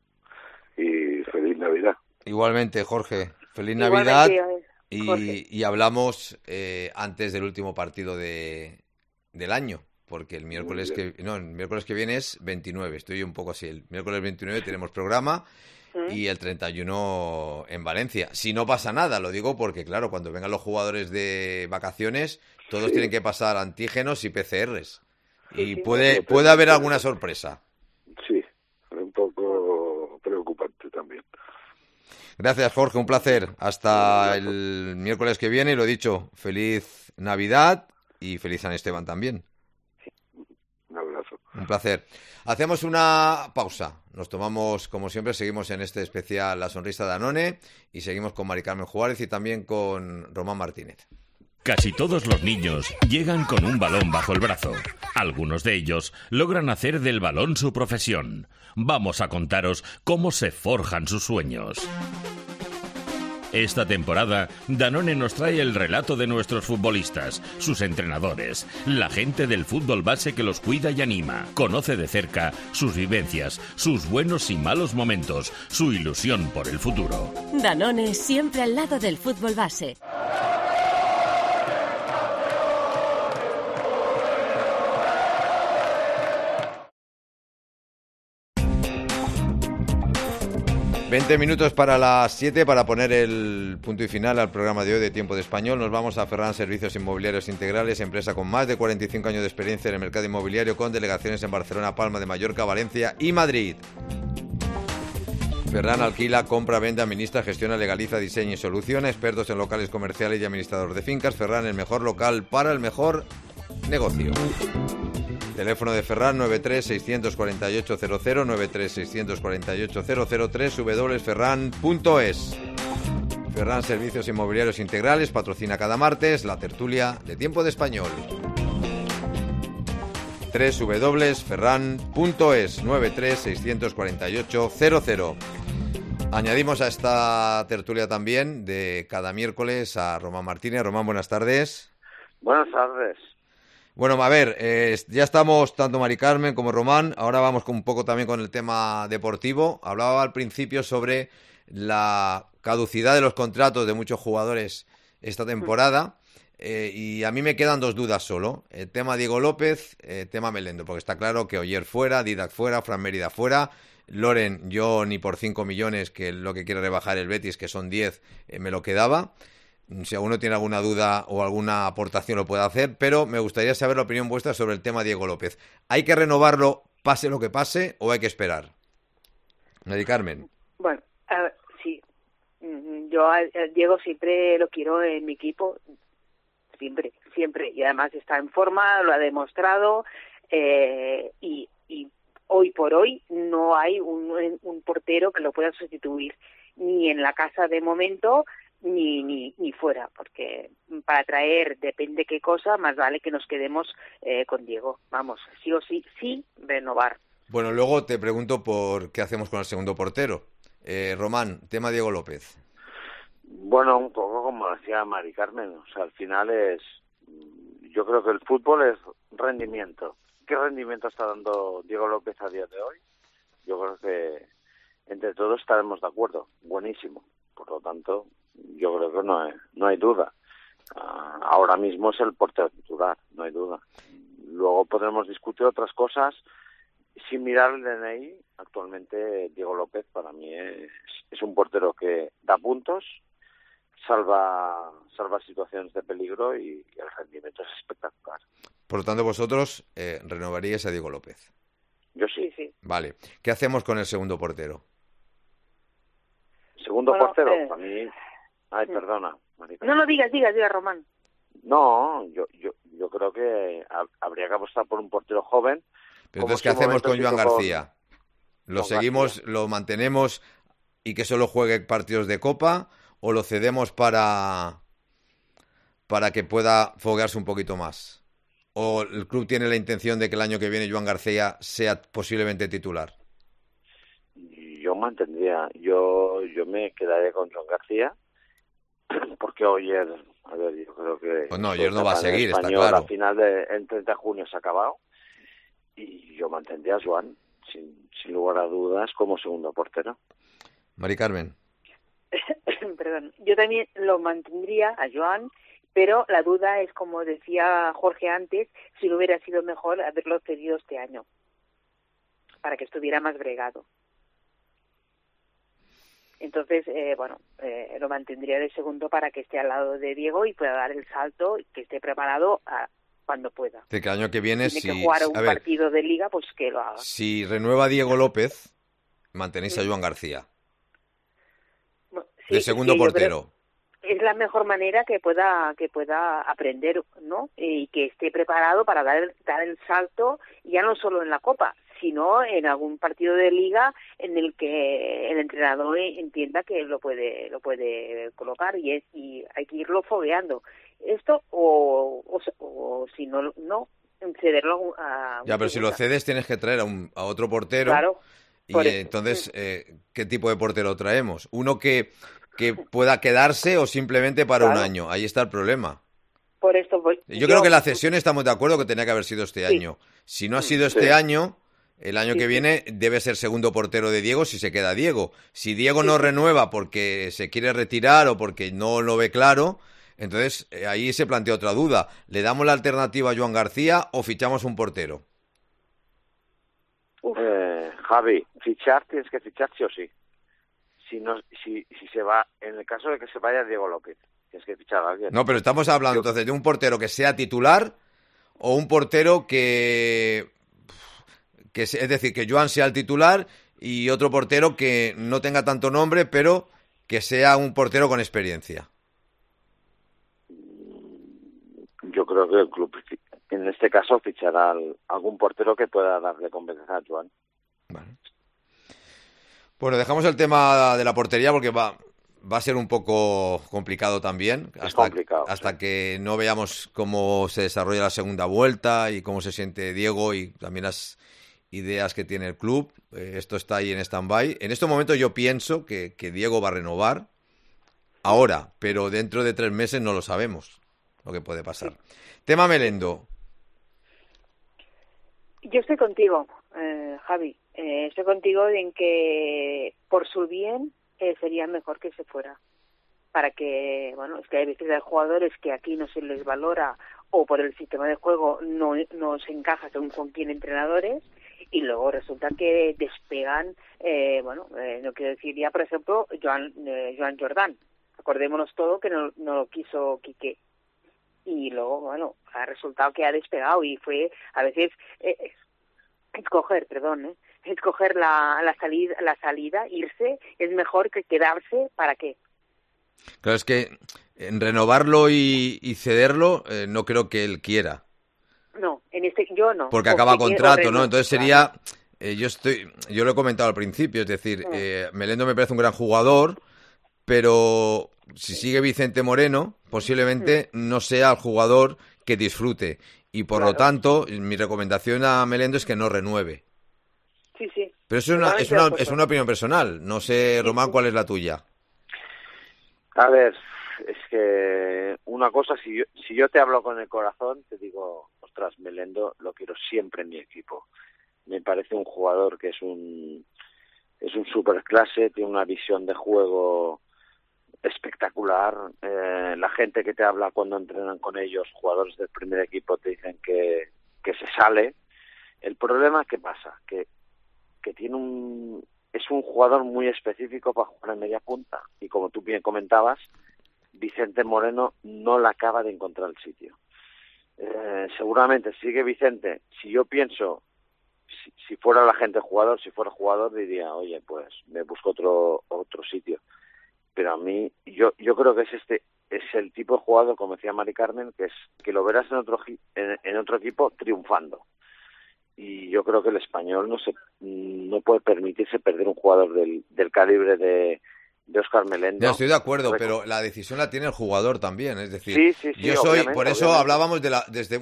y feliz Navidad. Igualmente, Jorge, feliz Navidad, y hablamos antes del último partido del año, porque el miércoles que viene es 29, estoy un poco así, el miércoles 29 tenemos programa y el 31 en Valencia. Si no pasa nada, lo digo porque, claro, cuando vengan los jugadores de vacaciones, todos tienen que pasar antígenos y PCRs. Y puede haber alguna sorpresa. Sí, un poco preocupante también. Gracias, Jorge, un placer. Hasta el miércoles que viene, y lo dicho, feliz Navidad y feliz San Esteban también. Un abrazo. Un placer. Hacemos una pausa. Nos tomamos, como siempre, seguimos en este especial La Sonrisa Danone, y seguimos con Mari Carmen Juárez y también con Román Martínez. Casi todos los niños llegan con un balón bajo el brazo. Algunos de ellos logran hacer del balón su profesión. Vamos a contaros cómo se forjan sus sueños. Esta temporada, Danone nos trae el relato de nuestros futbolistas, sus entrenadores, la gente del fútbol base que los cuida y anima. Conoce de cerca sus vivencias, sus buenos y malos momentos, su ilusión por el futuro. Danone, siempre al lado del fútbol base. 20 minutos para las 7 para poner el punto y final al programa de hoy de Tiempo de Español. Nos vamos a Ferran Servicios Inmobiliarios Integrales, empresa con más de 45 años de experiencia en el mercado inmobiliario, con delegaciones en Barcelona, Palma de Mallorca, Valencia y Madrid. Ferran alquila, compra, vende, administra, gestiona, legaliza, diseña y soluciona. Expertos en locales comerciales y administrador de fincas. Ferran, el mejor local para el mejor negocio. Teléfono de Ferran 93-648-00, 93-648-003, www.ferran.es. Ferran Servicios Inmobiliarios Integrales patrocina cada martes la tertulia de Tiempo de Español. www.ferran.es, 93-648-00. Añadimos a esta tertulia también de cada miércoles a Román Martínez. Román, buenas tardes. Buenas tardes. Bueno, a ver, ya estamos tanto Mari Carmen como Román, ahora vamos un poco también con el tema deportivo. Hablaba al principio sobre la caducidad de los contratos de muchos jugadores esta temporada y a mí me quedan dos dudas solo. El tema Diego López, tema Melendo, porque está claro que Oyer fuera, Didac fuera, Fran Mérida fuera. Loren, yo ni por 5 millones, que es lo que quiere rebajar el Betis, que son 10, me lo quedaba. Si alguno tiene alguna duda o alguna aportación lo puede hacer, pero me gustaría saber la opinión vuestra sobre el tema Diego López. ¿Hay que renovarlo pase lo que pase o hay que esperar? Mari Carmen. Bueno, sí. Yo a Diego siempre lo quiero en mi equipo, siempre. Y además está en forma, lo ha demostrado y hoy por hoy no hay un portero que lo pueda sustituir, ni en la casa de momento, ni fuera, porque para traer depende qué cosa, más vale que nos quedemos con Diego. Vamos, sí o sí, renovar. Bueno, luego te pregunto por qué hacemos con el segundo portero. Román, tema Diego López. Bueno, un poco como decía Mari Carmen, o sea, al final yo creo que el fútbol es rendimiento. ¿Qué rendimiento está dando Diego López a día de hoy? Yo creo que entre todos estaremos de acuerdo, buenísimo. Por lo tanto, yo creo que no hay duda. Ahora mismo es el portero titular, no hay duda. Luego podremos discutir otras cosas. Sin mirar el DNI, actualmente Diego López para mí es un portero que da puntos, salva situaciones de peligro y el rendimiento es espectacular. Por lo tanto, vosotros renovaríais a Diego López. Yo sí. Vale. ¿Qué hacemos con el segundo portero? Segundo portero, para mí... Ay, perdona, Marica. No, digas, Román. No, yo creo que habría que apostar por un portero joven. Pero entonces, ¿qué hacemos con Joan García? ¿Lo seguimos, lo mantenemos y que solo juegue partidos de Copa o lo cedemos para que pueda foguearse un poquito más? ¿O el club tiene la intención de que el año que viene Joan García sea posiblemente titular? Yo mantendría, yo me quedaría con Joan García, porque Oyer, a ver, yo creo que... Pues no, Oyer no va a seguir, está español, claro. Al final, el 30 de junio se ha acabado, y yo mantendría a Joan, sin lugar a dudas, como segundo portero. Mari Carmen. Perdón, yo también lo mantendría a Joan, pero la duda es, como decía Jorge antes, si no hubiera sido mejor haberlo cedido este año, para que estuviera más bregado. Entonces, lo mantendría de segundo para que esté al lado de Diego y pueda dar el salto, que esté preparado cuando pueda. Que el año que viene, si tiene que jugar un partido de liga, pues que lo haga. Si renueva Diego López, mantenéis a Joan García. De segundo portero. Es la mejor manera que pueda aprender, ¿no? Y que esté preparado para dar el salto, ya no solo en la Copa, sino en algún partido de liga en el que el entrenador entienda que lo puede colocar y hay que irlo fogueando. Esto o si no cederlo a... Ya, pero si lo cedes tienes que traer a otro portero. Claro. Y entonces, ¿qué tipo de portero traemos? ¿Uno que pueda quedarse o simplemente para un año? Ahí está el problema. Por esto yo creo que la cesión estamos de acuerdo que tenía que haber sido este año. Si no ha sido este año, el año que viene debe ser segundo portero de Diego si se queda Diego. Si Diego no renueva porque se quiere retirar o porque no lo ve claro, entonces ahí se plantea otra duda. ¿Le damos la alternativa a Joan García o fichamos un portero? Javi, tienes que fichar sí o sí. si se va, en el caso de que se vaya Diego López, tienes que fichar a alguien. No, pero estamos hablando entonces de un portero que sea titular o un portero es decir, que Joan sea el titular y otro portero que no tenga tanto nombre, pero que sea un portero con experiencia. Yo creo que el club en este caso fichará algún portero que pueda darle competencia a Joan. Vale. Bueno, dejamos el tema de la portería porque va a ser un poco complicado también. Hasta que no veamos cómo se desarrolla la segunda vuelta y cómo se siente Diego y también las ideas que tiene el club. Esto está ahí en stand-by. En este momento yo pienso que Diego va a renovar ahora, pero dentro de 3 meses no lo sabemos lo que puede pasar. Sí. Tema Melendo. Yo estoy contigo, Javi. Estoy contigo en que por su bien sería mejor que se fuera. Para que, bueno, es que hay veces hay jugadores que aquí no se les valora o por el sistema de juego no se encaja según con quién entrenadores y luego resulta que despegan, no quiero decir ya, por ejemplo, Joan Jordán. Acordémonos todo que no lo quiso Quique. Y luego, bueno, ha resultado que ha despegado y fue a veces escoger la salida, irse, es mejor que quedarse. ¿Para qué? Claro, es que en renovarlo y cederlo no creo que él quiera. No, yo no. Porque acaba contrato, ¿no? Entonces sería... yo lo he comentado al principio, es decir, Melendo me parece un gran jugador, pero si sigue Vicente Moreno, posiblemente no sea el jugador que disfrute. Y por lo tanto, mi recomendación a Melendo es que no renueve. Sí. Pero es una opinión personal. No sé, Román, ¿cuál es la tuya? A ver, es que una cosa, si yo te hablo con el corazón, te digo, ostras, Melendo lo quiero siempre en mi equipo. Me parece un jugador que es un superclase, tiene una visión de juego espectacular. La gente que te habla cuando entrenan con ellos, jugadores del primer equipo, te dicen que se sale. El problema, ¿qué pasa? Que es un jugador muy específico para jugar en media punta y como tú bien comentabas, Vicente Moreno no le acaba de encontrar el sitio. Seguramente sigue Vicente. Si yo pienso, si fuera la gente jugador, si fuera jugador diría, oye, pues me busco otro sitio. Pero a mí, yo creo que es el tipo de jugador, como decía Mari Carmen, que lo verás en otro equipo triunfando. Y yo creo que el Español no puede permitirse perder un jugador del calibre de Óscar Melendo. Ya estoy de acuerdo, pero la decisión la tiene el jugador también, es decir, sí, yo soy, por eso hablábamos desde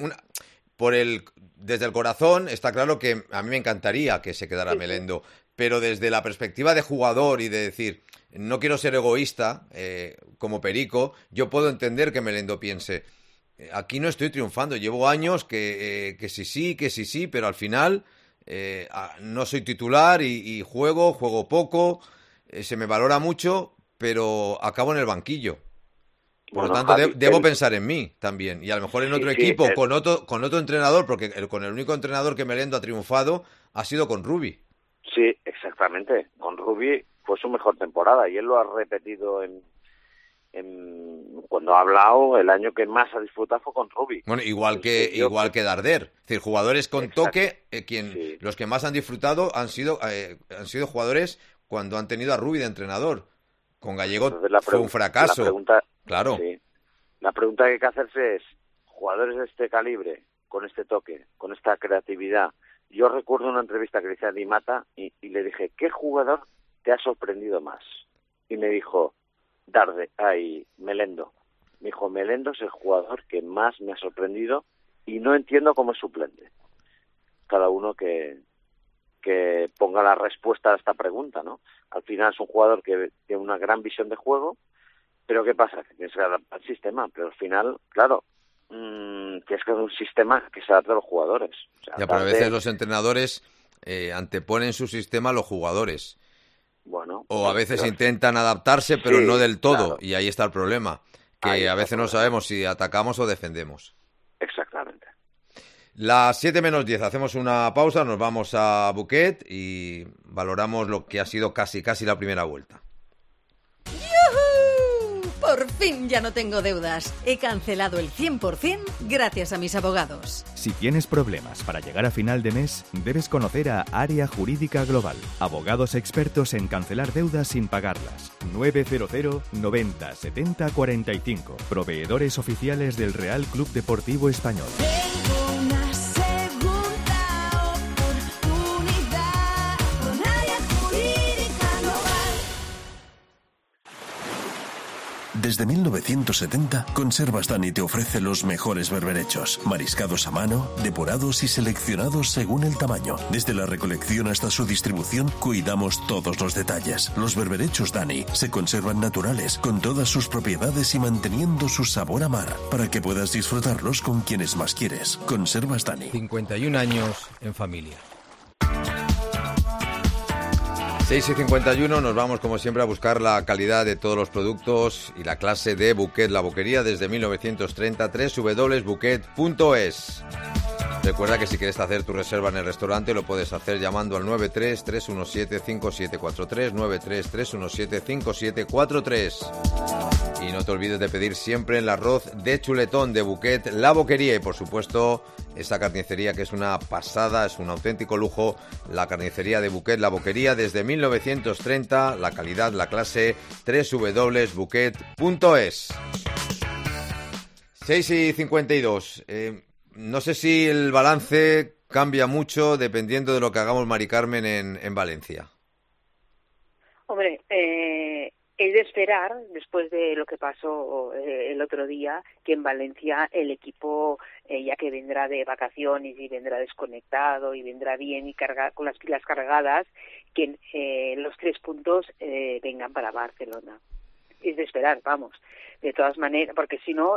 el corazón. Está claro que a mí me encantaría que se quedara Melendo, pero desde la perspectiva de jugador y de decir, no quiero ser egoísta, como Perico, yo puedo entender que Melendo piense, aquí no estoy triunfando, llevo años que sí, pero al final no soy titular y juego poco, se me valora mucho, pero acabo en el banquillo. Por lo tanto, debo pensar en mí también. Y a lo mejor en otro equipo, con otro entrenador, porque con el único entrenador que Melendo ha triunfado ha sido con Rubi. Sí, exactamente. Con Rubi fue su mejor temporada y él lo ha repetido cuando ha hablado, el año que más ha disfrutado fue con Rubi. Bueno, igual que Darder. Es decir, jugadores con toque, los que más han disfrutado han sido jugadores cuando han tenido a Rubi de entrenador. Con Gallego fue un fracaso. Claro. Sí. La pregunta que hay que hacerse es, jugadores de este calibre, con este toque, con esta creatividad. Yo recuerdo una entrevista que le hice a Di Mata y le dije, ¿qué jugador te ha sorprendido más? Y me dijo, Melendo. Me dijo, Melendo es el jugador que más me ha sorprendido y no entiendo cómo es suplente. Cada uno que ponga la respuesta a esta pregunta, ¿no? Al final es un jugador que tiene una gran visión de juego, pero ¿qué pasa? Que tienes que adaptar al sistema, pero al final, claro, tienes que hacer un sistema que se adapte a los jugadores. O sea, pero a veces los entrenadores anteponen su sistema a los jugadores. Bueno, o a veces intentan adaptarse, pero no del todo, claro. Y ahí está el problema, que a veces no sabemos si atacamos o defendemos. Exactamente. Las 7:10, hacemos una pausa, nos vamos a Buquet y valoramos lo que ha sido casi la primera vuelta. Por fin ya no tengo deudas. He cancelado el 100% gracias a mis abogados. Si tienes problemas para llegar a final de mes, debes conocer a Área Jurídica Global. Abogados expertos en cancelar deudas sin pagarlas. 900 90 70 45. Proveedores oficiales del Real Club Deportivo Español. Tengo una segunda oportunidad con Área Jurídica Global. Desde 1970, Conservas Dani te ofrece los mejores berberechos, mariscados a mano, depurados y seleccionados según el tamaño. Desde la recolección hasta su distribución, cuidamos todos los detalles. Los berberechos Dani se conservan naturales, con todas sus propiedades y manteniendo su sabor a mar, para que puedas disfrutarlos con quienes más quieres. Conservas Dani. 51 años en familia. 6:51, nos vamos como siempre a buscar la calidad de todos los productos y la clase de Bouquet, la boquería desde 1930, www.bouquet.es. Recuerda que si quieres hacer tu reserva en el restaurante lo puedes hacer llamando al 93-317-5743, 93-317-5743. Y no te olvides de pedir siempre el arroz de chuletón de Bouquet, la boquería. Y por supuesto, esa carnicería que es una pasada, es un auténtico lujo. La carnicería de Bouquet, la boquería desde 1930. La calidad, la clase, www.bouquet.es. 6:52. No sé si el balance cambia mucho dependiendo de lo que hagamos Mari Carmen en Valencia. Hombre, es de esperar, después de lo que pasó el otro día, que en Valencia el equipo, ya que vendrá de vacaciones y vendrá desconectado y vendrá bien y con las pilas cargadas, que los 3 puntos vengan para Barcelona. Es de esperar, vamos. De todas maneras, porque si no,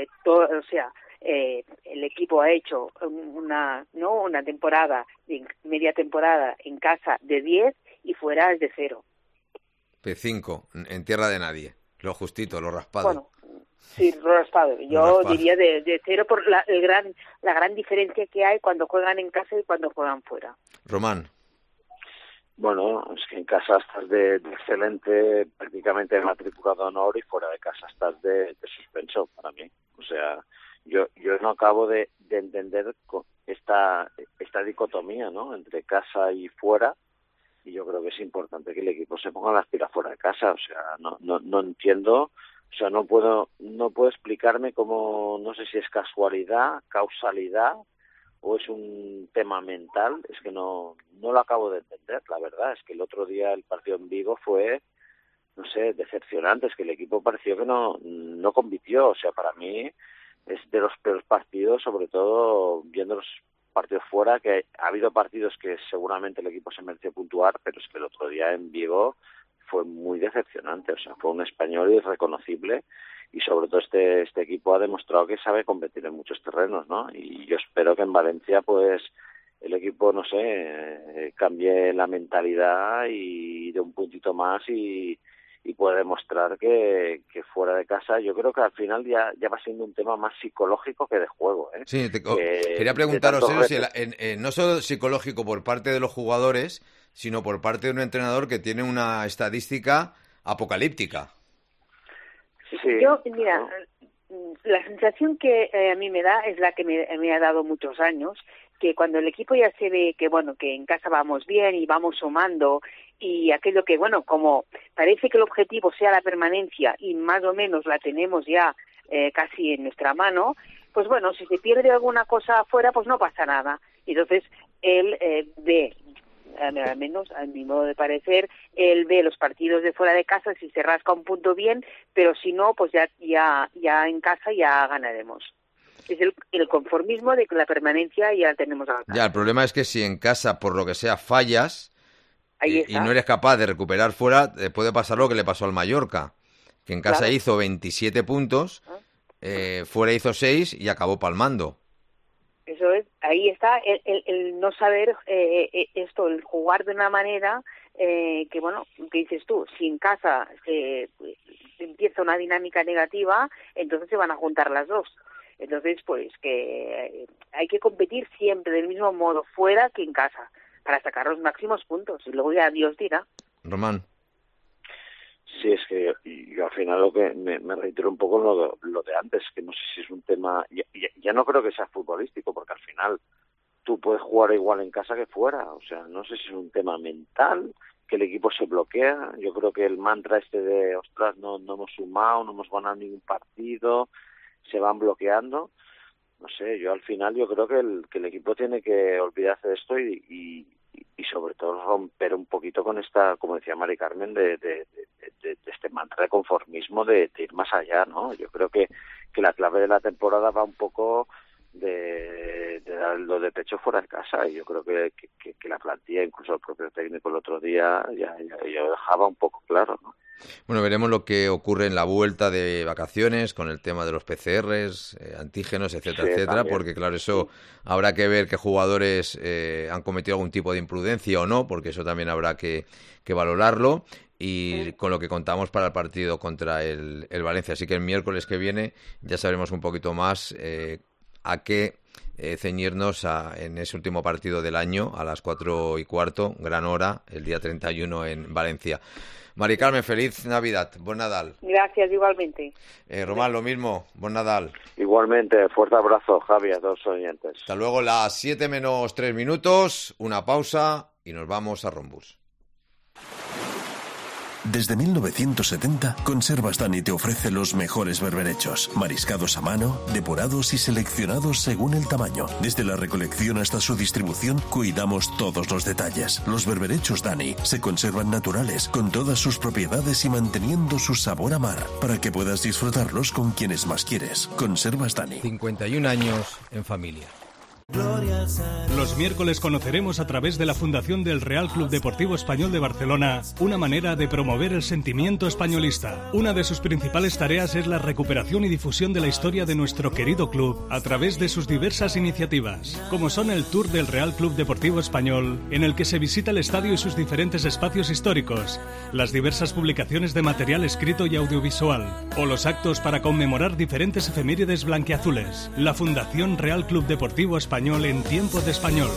el equipo ha hecho una temporada, media temporada en casa de 10 y fuera es de 0. P5, en tierra de nadie. Lo justito, lo raspado. Bueno, sí, lo raspado. Yo diría de 0 por la gran diferencia que hay cuando juegan en casa y cuando juegan fuera. Román. Bueno, es que en casa estás de excelente, prácticamente matriculado de honor, y fuera de casa estás de suspenso para mí. O sea, yo no acabo de entender esta dicotomía, ¿no?, entre casa y fuera. Y yo creo que es importante que el equipo se ponga las pilas fuera de casa. O sea, no entiendo, o sea, no puedo explicarme cómo, no sé si es casualidad, causalidad o es un tema mental. Es que no lo acabo de entender, la verdad. Es que el otro día el partido en Vigo fue, no sé, decepcionante. Es que el equipo pareció que no compitió. O sea, para mí es de los peores partidos, sobre todo viendo los partidos fuera, que ha habido partidos que seguramente el equipo se mereció puntuar, pero es que el otro día en Vigo fue muy decepcionante. O sea, fue un Español irreconocible, y sobre todo este equipo ha demostrado que sabe competir en muchos terrenos, ¿no? Y yo espero que en Valencia, pues, el equipo, no sé, cambie la mentalidad y dé un puntito más y pueda demostrar que fuera de casa, yo creo que al final ya va siendo un tema más psicológico que de juego, ¿eh? Sí, quería preguntaros si no solo psicológico por parte de los jugadores, sino por parte de un entrenador que tiene una estadística apocalíptica. Sí. Yo, mira, la sensación que a mí me da es la que me ha dado muchos años, que cuando el equipo ya se ve que, bueno, que en casa vamos bien y vamos sumando, y aquello que, bueno, como parece que el objetivo sea la permanencia y más o menos la tenemos ya casi en nuestra mano, pues bueno, si se pierde alguna cosa afuera, pues no pasa nada. Y entonces él ve, al menos a mi modo de parecer, él ve los partidos de fuera de casa, si se rasca un punto bien, pero si no, pues ya en casa ya ganaremos. Es el conformismo de que la permanencia ya la tenemos acá. Ya, el problema es que si en casa, por lo que sea, fallas y no eres capaz de recuperar fuera, puede pasar lo que le pasó al Mallorca, que en casa hizo 27 puntos, fuera hizo 6 y acabó palmando. Eso es, ahí está el no saber esto, el jugar de una manera que, bueno, que dices tú, si en casa empieza una dinámica negativa, entonces se van a juntar las dos. Entonces, pues que hay que competir siempre del mismo modo fuera que en casa para sacar los máximos puntos y luego ya Dios dirá. Román. Sí, es que yo al final lo que me reitero un poco lo de antes, que no sé si es un tema, ya no creo que sea futbolístico, porque al final tú puedes jugar igual en casa que fuera, o sea, no sé si es un tema mental, que el equipo se bloquea. Yo creo que el mantra este de, ostras, no hemos sumado, no hemos ganado ningún partido, se van bloqueando. No sé, yo al final yo creo que el equipo tiene que olvidarse de esto y sobre todo romper un poquito con esta, como decía Mari Carmen, de este mantra de conformismo de ir más allá, ¿no? Yo creo que la clave de la temporada va un poco de dar lo de pecho fuera de casa, y yo creo que la plantilla, incluso el propio técnico el otro día ya lo dejaba un poco claro, ¿no? Bueno, veremos lo que ocurre en la vuelta de vacaciones con el tema de los PCRs, antígenos, etcétera, Sí, etcétera, también. porque claro, eso habrá que ver qué jugadores han cometido algún tipo de imprudencia o no, porque eso también habrá que valorarlo, y con lo que contamos para el partido contra el Valencia. Así que el miércoles que viene ya sabremos un poquito más a qué ceñirnos en ese último partido del año a las 4:15, gran hora, el día 31 en Valencia. Mari Carmen, feliz Navidad, buen Nadal. Gracias, igualmente. Román, lo mismo, buen Nadal. Igualmente, fuerte abrazo, Javi, a todos los oyentes. Hasta luego, las 7 menos 3 minutos, una pausa y nos vamos a Rombus. Desde 1970, Conservas Dani te ofrece los mejores berberechos, mariscados a mano, depurados y seleccionados según el tamaño. Desde la recolección hasta su distribución, cuidamos todos los detalles. Los berberechos Dani se conservan naturales, con todas sus propiedades y manteniendo su sabor a mar, para que puedas disfrutarlos con quienes más quieres. Conservas Dani. 51 años en familia. Los miércoles conoceremos a través de la Fundación del Real Club Deportivo Español de Barcelona una manera de promover el sentimiento españolista. Una de sus principales tareas es la recuperación y difusión de la historia de nuestro querido club a través de sus diversas iniciativas, como son el Tour del Real Club Deportivo Español, en el que se visita el estadio y sus diferentes espacios históricos, las diversas publicaciones de material escrito y audiovisual, o los actos para conmemorar diferentes efemérides blanquiazules. La Fundación Real Club Deportivo Español en tiempo de español.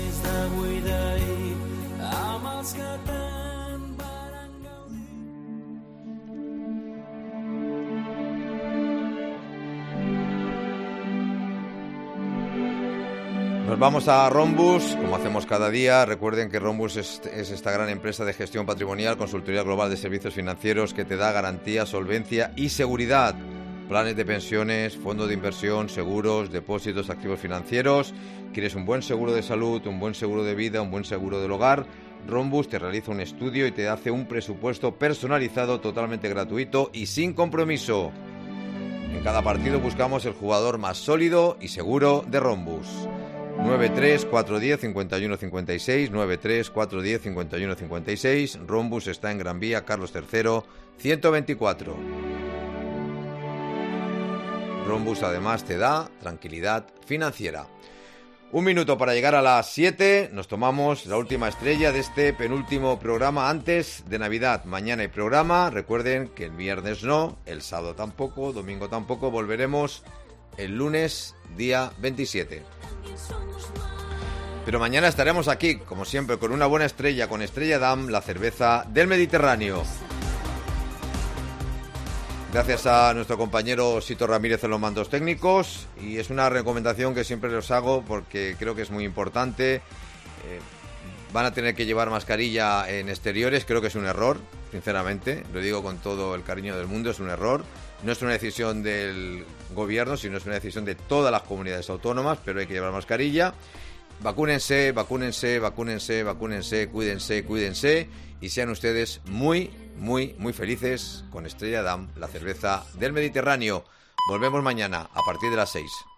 Nos vamos a Rombus, como hacemos cada día. Recuerden que Rombus es esta gran empresa de gestión patrimonial, consultoría global de servicios financieros que te da garantía, solvencia y seguridad. Planes de pensiones, fondos de inversión, seguros, depósitos, activos financieros. ¿Quieres un buen seguro de salud, un buen seguro de vida, un buen seguro del hogar? Rombus te realiza un estudio y te hace un presupuesto personalizado, totalmente gratuito y sin compromiso. En cada partido buscamos el jugador más sólido y seguro de Rombus. 93-410-5156, 93-410-5156. Rombus está en Gran Vía, Carlos III, 124. Rombus además te da tranquilidad financiera. Un minuto para llegar a las 7. Nos tomamos la última estrella de este penúltimo programa antes de Navidad. Mañana hay programa. Recuerden que el viernes no, el sábado tampoco, domingo tampoco. Volveremos el lunes, día 27. Pero mañana estaremos aquí, como siempre, con una buena estrella, con Estrella Damm, la cerveza del Mediterráneo. Gracias a nuestro compañero Sito Ramírez en los mandos técnicos, y es una recomendación que siempre les hago porque creo que es muy importante. Van a tener que llevar mascarilla en exteriores, creo que es un error, sinceramente, lo digo con todo el cariño del mundo, es un error. No es una decisión del gobierno, sino es una decisión de todas las comunidades autónomas, pero hay que llevar mascarilla. Vacúnense, vacúnense, vacúnense, vacúnense, cuídense, cuídense, y sean ustedes muy, muy, muy felices con Estrella Damm, la cerveza del Mediterráneo. Volvemos mañana a partir de las 6.